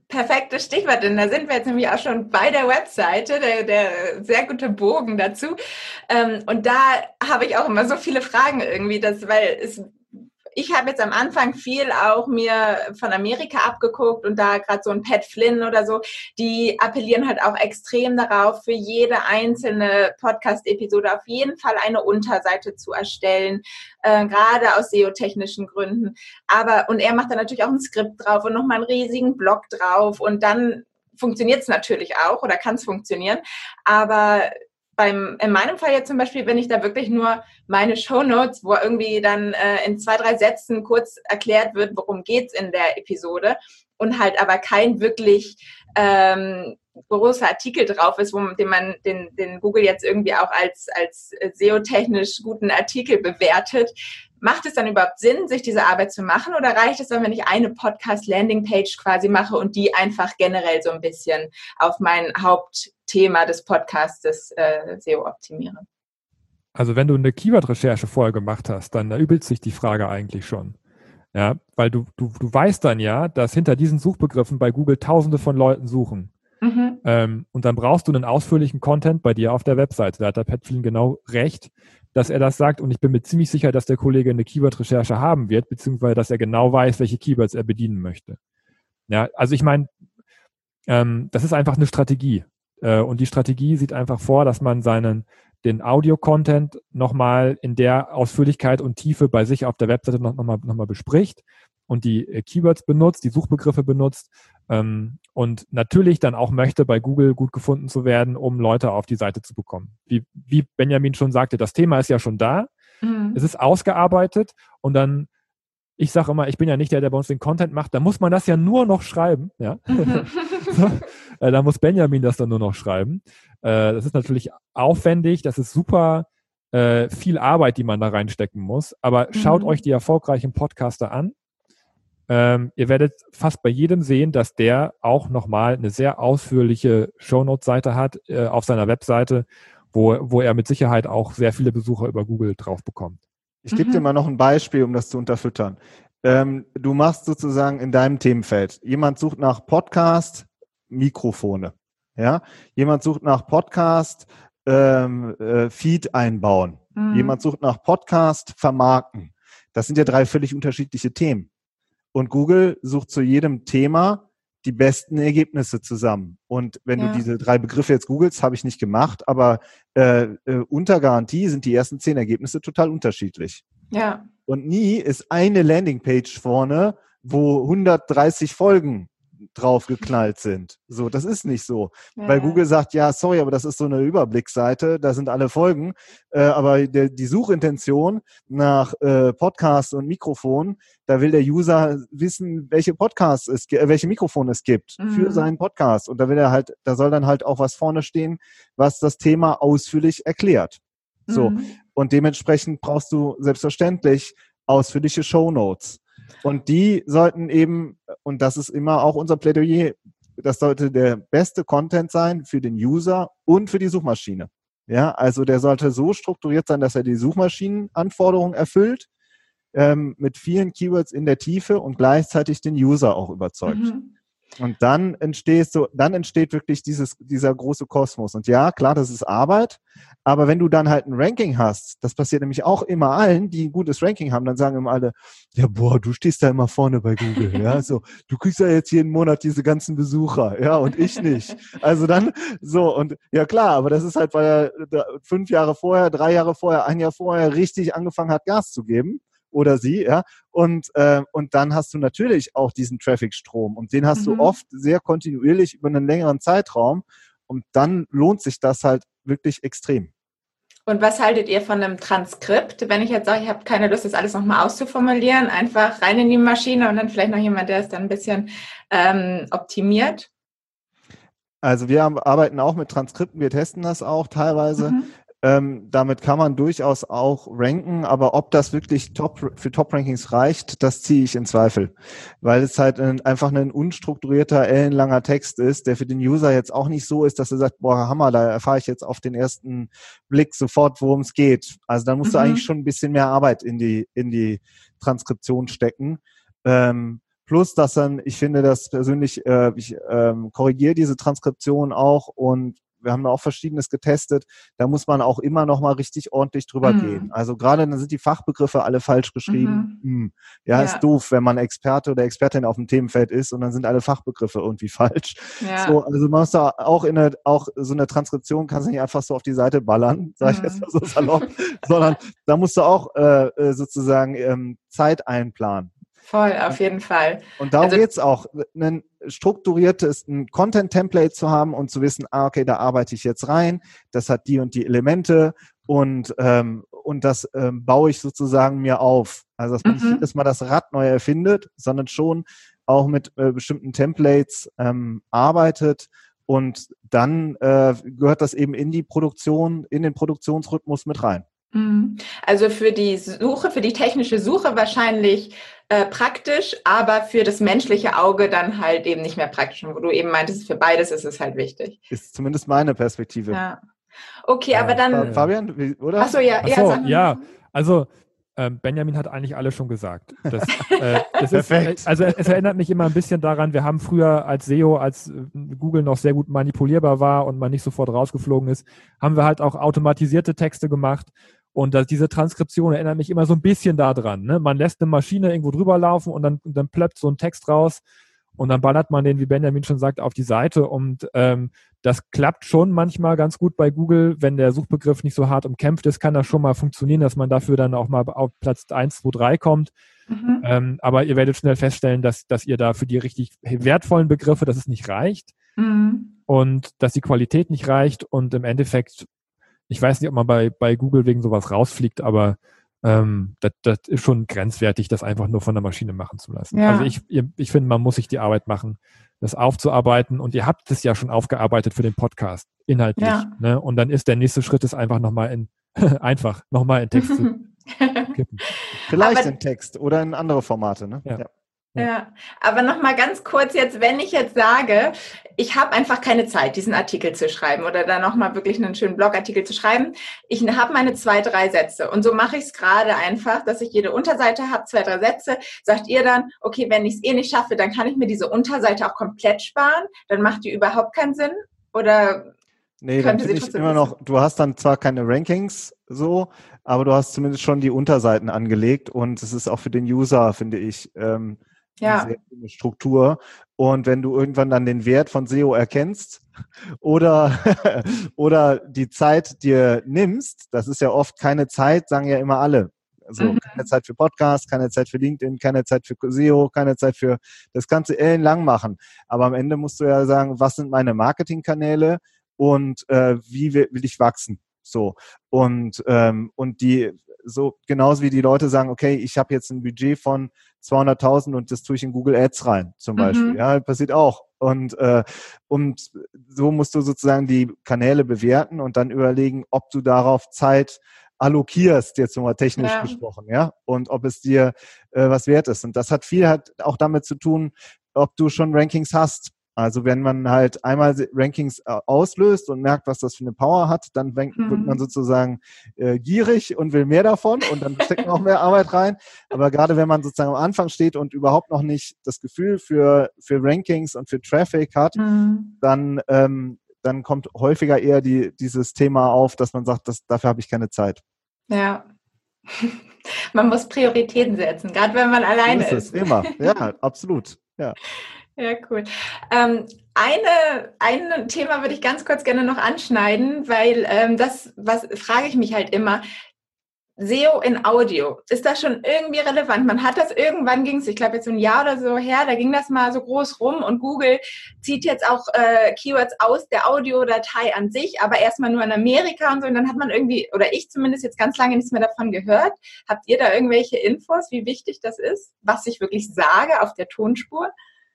Speaker 3: perfektes Stichwort, denn da sind wir jetzt nämlich auch schon bei der Webseite, der, der sehr gute Bogen dazu. Ähm, und da habe ich auch immer so viele Fragen irgendwie, dass, weil es ich habe jetzt am Anfang viel auch mir von Amerika abgeguckt und da gerade so ein Pat Flynn oder so, die appellieren halt auch extrem darauf, für jede einzelne Podcast-Episode auf jeden Fall eine Unterseite zu erstellen, äh, gerade aus S E O-technischen Gründen. Aber, und er macht da natürlich auch ein Skript drauf und nochmal einen riesigen Blog drauf und dann funktioniert es natürlich auch oder kann es funktionieren, aber Beim, in meinem Fall jetzt zum Beispiel, wenn ich da wirklich nur meine Shownotes, wo irgendwie dann äh, in zwei, drei Sätzen kurz erklärt wird, worum geht's in der Episode und halt aber kein wirklich ähm, großer Artikel drauf ist, wo, den man den, den Google jetzt irgendwie auch als, als S E O-technisch guten Artikel bewertet. Macht es dann überhaupt Sinn, sich diese Arbeit zu machen oder reicht es dann, wenn ich eine Podcast-Landing-Page quasi mache und die einfach generell so ein bisschen auf mein Hauptthema des Podcasts äh, S E O optimiere?
Speaker 1: Also wenn du eine Keyword-Recherche vorher gemacht hast, dann erübelt sich die Frage eigentlich schon. Ja, weil du, du, du weißt dann ja, dass hinter diesen Suchbegriffen bei Google Tausende von Leuten suchen. Mhm. Ähm, und dann brauchst du einen ausführlichen Content bei dir auf der Webseite. Da hat der Pat Flynn genau recht, dass er das sagt. Und ich bin mir ziemlich sicher, dass der Kollege eine Keyword-Recherche haben wird, beziehungsweise dass er genau weiß, welche Keywords er bedienen möchte. Ja, also ich meine, ähm, das ist einfach eine Strategie. Äh, und die Strategie sieht einfach vor, dass man seinen den Audio-Content nochmal in der Ausführlichkeit und Tiefe bei sich auf der Webseite noch, noch, mal, noch mal bespricht und die äh, Keywords benutzt, die Suchbegriffe benutzt ähm, und natürlich dann auch möchte, bei Google gut gefunden zu werden, um Leute auf die Seite zu bekommen. Wie, wie Benjamin schon sagte, das Thema ist ja schon da, mhm. Es ist ausgearbeitet und dann, ich sage immer, ich bin ja nicht der, der bei uns den Content macht, da muss man das ja nur noch schreiben, ja. Mhm. so, äh, da muss Benjamin das dann nur noch schreiben. Äh, das ist natürlich aufwendig, das ist super äh, viel Arbeit, die man da reinstecken muss, aber mhm. schaut euch die erfolgreichen Podcaster an. Ähm, ihr werdet fast bei jedem sehen, dass der auch nochmal eine sehr ausführliche Shownote-Seite hat äh, auf seiner Webseite, wo, wo er mit Sicherheit auch sehr viele Besucher über Google drauf bekommt.
Speaker 4: Ich gebe mhm. dir mal noch ein Beispiel, um das zu unterfüttern. Ähm, du machst sozusagen in deinem Themenfeld, jemand sucht nach Podcast, Mikrofone. Ja? Jemand sucht nach Podcast, ähm, äh, Feed einbauen. Mhm. Jemand sucht nach Podcast, vermarkten. Das sind ja drei völlig unterschiedliche Themen. Und Google sucht zu jedem Thema die besten Ergebnisse zusammen. Und wenn ja. du diese drei Begriffe jetzt googelst, habe ich nicht gemacht, aber äh, äh, unter Garantie sind die ersten zehn Ergebnisse total unterschiedlich.
Speaker 3: Ja.
Speaker 4: Und nie ist eine Landingpage vorne, wo hundertdreißig Folgen drauf geknallt sind. So, das ist nicht so. Ja. Weil Google sagt, ja, sorry, aber das ist so eine Überblicksseite, da sind alle Folgen, äh, aber der, die Suchintention nach äh, Podcast und Mikrofon, da will der User wissen, welche Podcasts es äh, welche Mikrofone es gibt mhm. für seinen Podcast. Und da will er halt, da soll dann halt auch was vorne stehen, was das Thema ausführlich erklärt. So. Mhm. Und dementsprechend brauchst du selbstverständlich ausführliche Shownotes. Und die sollten eben, und das ist immer auch unser Plädoyer, das sollte der beste Content sein für den User und für die Suchmaschine. Ja, also der sollte so strukturiert sein, dass er die Suchmaschinenanforderungen erfüllt, ähm, mit vielen Keywords in der Tiefe und gleichzeitig den User auch überzeugt. Mhm. Und dann entsteht so, dann entsteht wirklich dieses, dieser große Kosmos. Und ja, klar, das ist Arbeit. Aber wenn du dann halt ein Ranking hast, das passiert nämlich auch immer allen, die ein gutes Ranking haben, dann sagen immer alle, ja, boah, du stehst da immer vorne bei Google, ja, so, du kriegst ja jetzt jeden Monat diese ganzen Besucher, ja, und ich nicht. Also dann, so, und ja klar, aber das ist halt, weil er fünf Jahre vorher, drei Jahre vorher, ein Jahr vorher richtig angefangen hat, Gas zu geben. Oder sie, ja, und, äh, und dann hast du natürlich auch diesen Traffic-Strom und den hast mhm. du oft sehr kontinuierlich über einen längeren Zeitraum und dann lohnt sich das halt wirklich extrem.
Speaker 3: Und was haltet ihr von einem Transkript? Wenn ich jetzt sage, ich habe keine Lust, das alles nochmal auszuformulieren, einfach rein in die Maschine und dann vielleicht noch jemand, der es dann ein bisschen ähm, optimiert?
Speaker 4: Also wir haben, arbeiten auch mit Transkripten, wir testen das auch teilweise. Mhm. Ähm, damit kann man durchaus auch ranken, aber ob das wirklich top, für Top-Rankings reicht, das ziehe ich in Zweifel, weil es halt ein, einfach ein unstrukturierter, ellenlanger Text ist, der für den User jetzt auch nicht so ist, dass er sagt, boah, Hammer, da erfahre ich jetzt auf den ersten Blick sofort, worum es geht. Also dann musst mhm. du eigentlich schon ein bisschen mehr Arbeit in die in die Transkription stecken. Ähm, Plus, dass dann, ich finde das persönlich, äh, ich ähm, korrigiere diese Transkription auch und wir haben da auch Verschiedenes getestet. Da muss man auch immer noch mal richtig ordentlich drüber
Speaker 3: Mhm.
Speaker 4: gehen. Also gerade dann sind die Fachbegriffe alle falsch geschrieben.
Speaker 3: Mhm.
Speaker 4: Hm. Ja,
Speaker 3: Ja.
Speaker 4: ist doof, wenn man Experte oder Expertin auf dem Themenfeld ist und dann sind alle Fachbegriffe irgendwie falsch.
Speaker 3: Ja.
Speaker 4: So, also man muss da auch in eine, auch so eine Transkription kannst du nicht einfach so auf die Seite ballern, sage ich
Speaker 3: Mhm.
Speaker 4: jetzt mal so salopp, sondern da musst du auch äh, sozusagen ähm, Zeit einplanen.
Speaker 3: Voll, auf jeden Fall.
Speaker 4: Und darum
Speaker 3: Also-
Speaker 4: geht's auch, ein strukturiertes ein Content-Template zu haben und zu wissen, ah, okay, da arbeite ich jetzt rein, das hat die und die Elemente und ähm, und das ähm, baue ich sozusagen mir auf. Also, dass man
Speaker 3: Mhm.
Speaker 4: nicht jedes Mal das Rad neu erfindet, sondern schon auch mit äh, bestimmten Templates ähm, arbeitet und dann äh, gehört das eben in die Produktion, in den Produktionsrhythmus mit rein.
Speaker 3: Mhm. Also für die Suche, für die technische Suche wahrscheinlich äh, praktisch, aber für das menschliche Auge dann halt eben nicht mehr praktisch. Und wo du eben meintest, für beides ist es halt wichtig.
Speaker 4: Ist zumindest meine Perspektive.
Speaker 3: Ja. Okay,
Speaker 1: Ja,
Speaker 3: aber dann.
Speaker 1: Ja.
Speaker 4: Fabian, wie, oder?
Speaker 3: Ach so, ja,
Speaker 1: Ach
Speaker 3: ja,
Speaker 1: so,
Speaker 3: sag mal.
Speaker 1: ja, also ähm, Benjamin hat eigentlich alles schon gesagt. Das, äh, das ist,
Speaker 4: Perfekt.
Speaker 1: also es erinnert mich immer ein bisschen daran, wir haben früher als S E O, als äh, Google noch sehr gut manipulierbar war und man nicht sofort rausgeflogen ist, haben wir halt auch automatisierte Texte gemacht. Und das, diese Transkription erinnert mich immer so ein bisschen daran. Ne? Man lässt eine Maschine irgendwo drüber laufen und dann, und dann plöppt so ein Text raus und dann ballert man den, wie Benjamin schon sagt, auf die Seite. Und ähm, das klappt schon manchmal ganz gut bei Google. Wenn der Suchbegriff nicht so hart umkämpft ist, kann das schon mal funktionieren, dass man dafür dann auch mal auf Platz eins, zwei, drei kommt.
Speaker 3: Mhm.
Speaker 1: Ähm, aber ihr werdet schnell feststellen, dass, dass ihr da für die richtig wertvollen Begriffe, dass es nicht reicht
Speaker 3: Mhm.
Speaker 1: und dass die Qualität nicht reicht und im Endeffekt, ich weiß nicht, ob man bei, bei Google wegen sowas rausfliegt, aber ähm, das, das ist schon grenzwertig, das einfach nur von der Maschine machen zu lassen.
Speaker 3: Ja.
Speaker 1: Also ich, ihr, ich finde, man muss sich die Arbeit machen, das aufzuarbeiten und ihr habt es ja schon aufgearbeitet für den Podcast, inhaltlich.
Speaker 3: Ja.
Speaker 1: Ne? Und dann ist der nächste Schritt, ist einfach nochmal in, einfach nochmal in Text zu kippen.
Speaker 4: Vielleicht
Speaker 3: Aber-
Speaker 4: in Text oder in andere Formate. Ne?
Speaker 1: Ja.
Speaker 3: Ja, aber noch mal ganz kurz jetzt, wenn ich jetzt sage, ich habe einfach keine Zeit, diesen Artikel zu schreiben oder da noch mal wirklich einen schönen Blogartikel zu schreiben. Ich habe meine zwei, drei Sätze und so mache ich es gerade einfach, dass ich jede Unterseite habe, zwei, drei Sätze. Sagt ihr dann, okay, wenn ich es eh nicht schaffe, dann kann ich mir diese Unterseite auch komplett sparen, dann macht die überhaupt keinen Sinn? Oder
Speaker 4: Nee, dann
Speaker 3: könnte sie
Speaker 4: finde ich
Speaker 3: trotzdem
Speaker 4: immer noch, du hast dann zwar keine Rankings so, aber du hast zumindest schon die Unterseiten angelegt und es ist auch für den User, finde ich, ähm,
Speaker 3: Ja.
Speaker 4: eine sehr schöne Struktur. Und wenn du irgendwann dann den Wert von S E O erkennst oder, oder die Zeit dir nimmst, das ist ja oft keine Zeit, sagen ja immer alle. Also
Speaker 3: Mhm.
Speaker 4: keine Zeit für Podcast, keine Zeit für LinkedIn, keine Zeit für S E O, keine Zeit für das Ganze ellenlang machen. Aber am Ende musst du ja sagen, was sind meine Marketingkanäle und äh, wie will, will ich wachsen? So. Und, ähm, und die, so genauso wie die Leute sagen, okay, ich habe jetzt ein Budget von zweihunderttausend und das tue ich in Google Ads rein, zum Beispiel.
Speaker 3: Mhm.
Speaker 4: Ja, passiert auch. Und, äh, und so musst du sozusagen die Kanäle bewerten und dann überlegen, ob du darauf Zeit allokierst, jetzt nochmal technisch
Speaker 3: Ja.
Speaker 4: gesprochen, ja, und ob es dir äh, was wert ist. Und das hat viel halt auch damit zu tun, ob du schon Rankings hast. Also wenn man halt einmal Rankings äh, auslöst und merkt, was das für eine Power hat, dann wird
Speaker 3: Mhm.
Speaker 4: man sozusagen äh, gierig und will mehr davon und dann steckt man auch mehr Arbeit rein. Aber gerade wenn man sozusagen am Anfang steht und überhaupt noch nicht das Gefühl für, für Rankings und für Traffic hat,
Speaker 3: Mhm.
Speaker 4: dann, ähm, dann kommt häufiger eher die, dieses Thema auf, dass man sagt, das, dafür habe ich keine Zeit.
Speaker 3: Ja. Man muss Prioritäten setzen, gerade wenn man alleine
Speaker 4: So ist
Speaker 3: ist.
Speaker 4: es, immer. Ja, absolut. Ja.
Speaker 3: Ja, cool. Ähm, eine, ein Thema würde ich ganz kurz gerne noch anschneiden, weil ähm, das, was frage ich mich halt immer, S E O in Audio, ist das schon irgendwie relevant? Man hat das irgendwann, ging es, ich glaube jetzt so ein Jahr oder so her, da ging das mal so groß rum und Google zieht jetzt auch äh, Keywords aus der Audiodatei an sich, aber erstmal nur in Amerika und so und dann hat man irgendwie, oder ich zumindest jetzt ganz lange nichts mehr davon gehört. Habt ihr da irgendwelche Infos, wie wichtig das ist, was ich wirklich sage auf der Tonspur?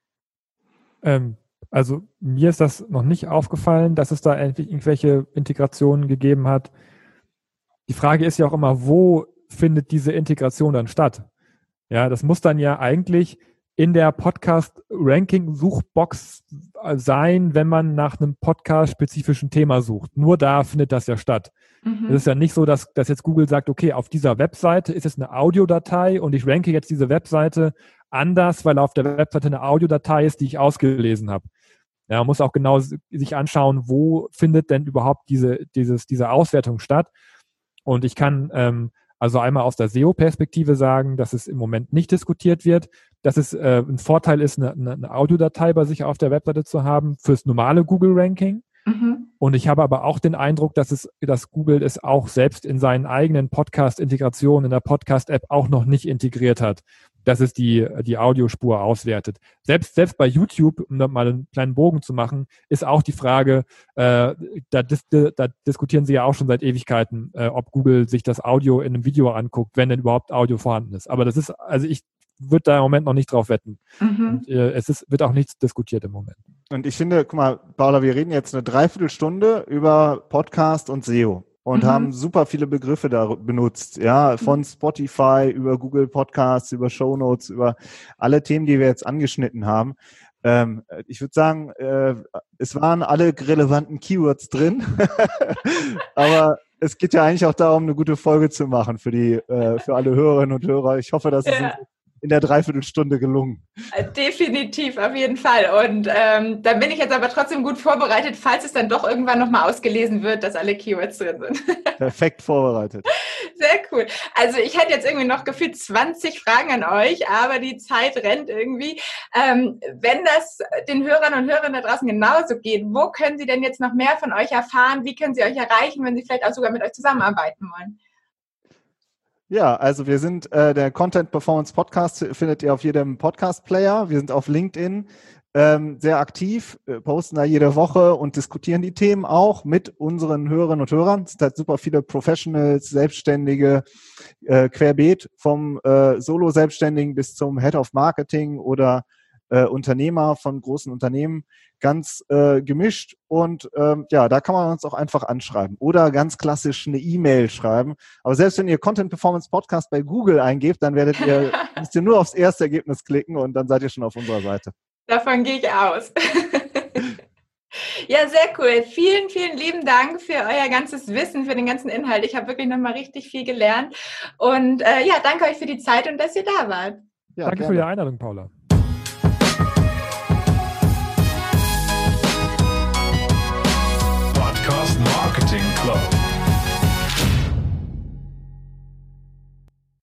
Speaker 1: Ähm, also mir ist das noch nicht aufgefallen, dass es da irgendwelche Integrationen gegeben hat. Die Frage ist ja auch immer, wo findet diese Integration dann statt? Ja, das muss dann ja eigentlich in der Podcast-Ranking-Suchbox sein, wenn man nach einem podcast-spezifischen Thema sucht. Nur da findet das ja statt. Mhm. Es ist ja nicht so, dass, dass jetzt Google sagt, okay, auf dieser Webseite ist es eine Audiodatei und ich ranke jetzt diese Webseite anders, weil auf der Webseite eine Audiodatei ist, die ich ausgelesen habe. Ja, man muss auch genau sich anschauen, wo findet denn überhaupt diese, dieses, diese Auswertung statt. Und ich kann ähm, also einmal aus der S E O-Perspektive sagen, dass es im Moment nicht diskutiert wird, dass es äh, ein Vorteil ist, eine, eine Audiodatei bei sich auf der Webseite zu haben fürs normale Google-Ranking. Mhm. Und ich habe aber auch den Eindruck, dass es, dass Google es auch selbst in seinen eigenen Podcast-Integrationen in der Podcast-App auch noch nicht integriert hat, dass es die, die Audiospur auswertet. Selbst, selbst bei YouTube, um da mal einen kleinen Bogen zu machen, ist auch die Frage, äh, da, dis, da diskutieren sie ja auch schon seit Ewigkeiten, äh, ob Google sich das Audio in einem Video anguckt, wenn denn überhaupt Audio vorhanden ist. Aber das ist, also ich würde da im Moment noch nicht drauf wetten. Mhm. Und, äh, es ist, wird auch nichts diskutiert im Moment. Und ich finde, guck mal, Paula, wir reden jetzt eine Dreiviertelstunde über Podcast und S E O. Und mhm. haben super viele Begriffe da benutzt, ja, von Spotify über Google Podcasts, über Shownotes, über alle Themen, die wir jetzt angeschnitten haben. Ähm, ich würde sagen, äh, es waren alle relevanten Keywords drin, aber es geht ja eigentlich auch darum, eine gute Folge zu machen für die, äh, für alle Hörerinnen und Hörer. Ich hoffe, dass es ja. in der Dreiviertelstunde gelungen.
Speaker 3: Definitiv, auf jeden Fall. Und ähm, da bin ich jetzt aber trotzdem gut vorbereitet, falls es dann doch irgendwann nochmal ausgelesen wird, dass alle Keywords drin sind.
Speaker 4: Perfekt vorbereitet.
Speaker 3: Sehr cool. Also ich hätte jetzt irgendwie noch gefühlt zwanzig Fragen an euch, aber die Zeit rennt irgendwie. Ähm, wenn das den Hörern und Hörerinnen da draußen genauso geht, wo können sie denn jetzt noch mehr von euch erfahren? Wie können sie euch erreichen, wenn sie vielleicht auch sogar mit euch zusammenarbeiten wollen?
Speaker 4: Ja, also wir sind, äh, der Content Performance Podcast findet ihr auf jedem Podcast-Player. Wir sind auf LinkedIn ähm, sehr aktiv, äh, posten da jede Woche und diskutieren die Themen auch mit unseren Hörerinnen und Hörern. Es sind halt super viele Professionals, Selbstständige, äh, querbeet vom äh, Solo-Selbstständigen bis zum Head of Marketing oder äh, Unternehmer von großen Unternehmen. Ganz äh, gemischt und ähm, ja, da kann man uns auch einfach anschreiben oder ganz klassisch eine E-Mail schreiben. Aber selbst wenn ihr Content Performance Podcast bei Google eingebt, dann werdet ihr, müsst ihr nur aufs erste Ergebnis klicken und dann seid ihr schon auf unserer Seite.
Speaker 3: Davon gehe ich aus. Ja, sehr cool. Vielen, vielen lieben Dank für euer ganzes Wissen, für den ganzen Inhalt. Ich habe wirklich nochmal richtig viel gelernt und äh, ja, danke euch für die Zeit und dass ihr da wart.
Speaker 1: Ja, danke gerne. Für die Einladung, Paula.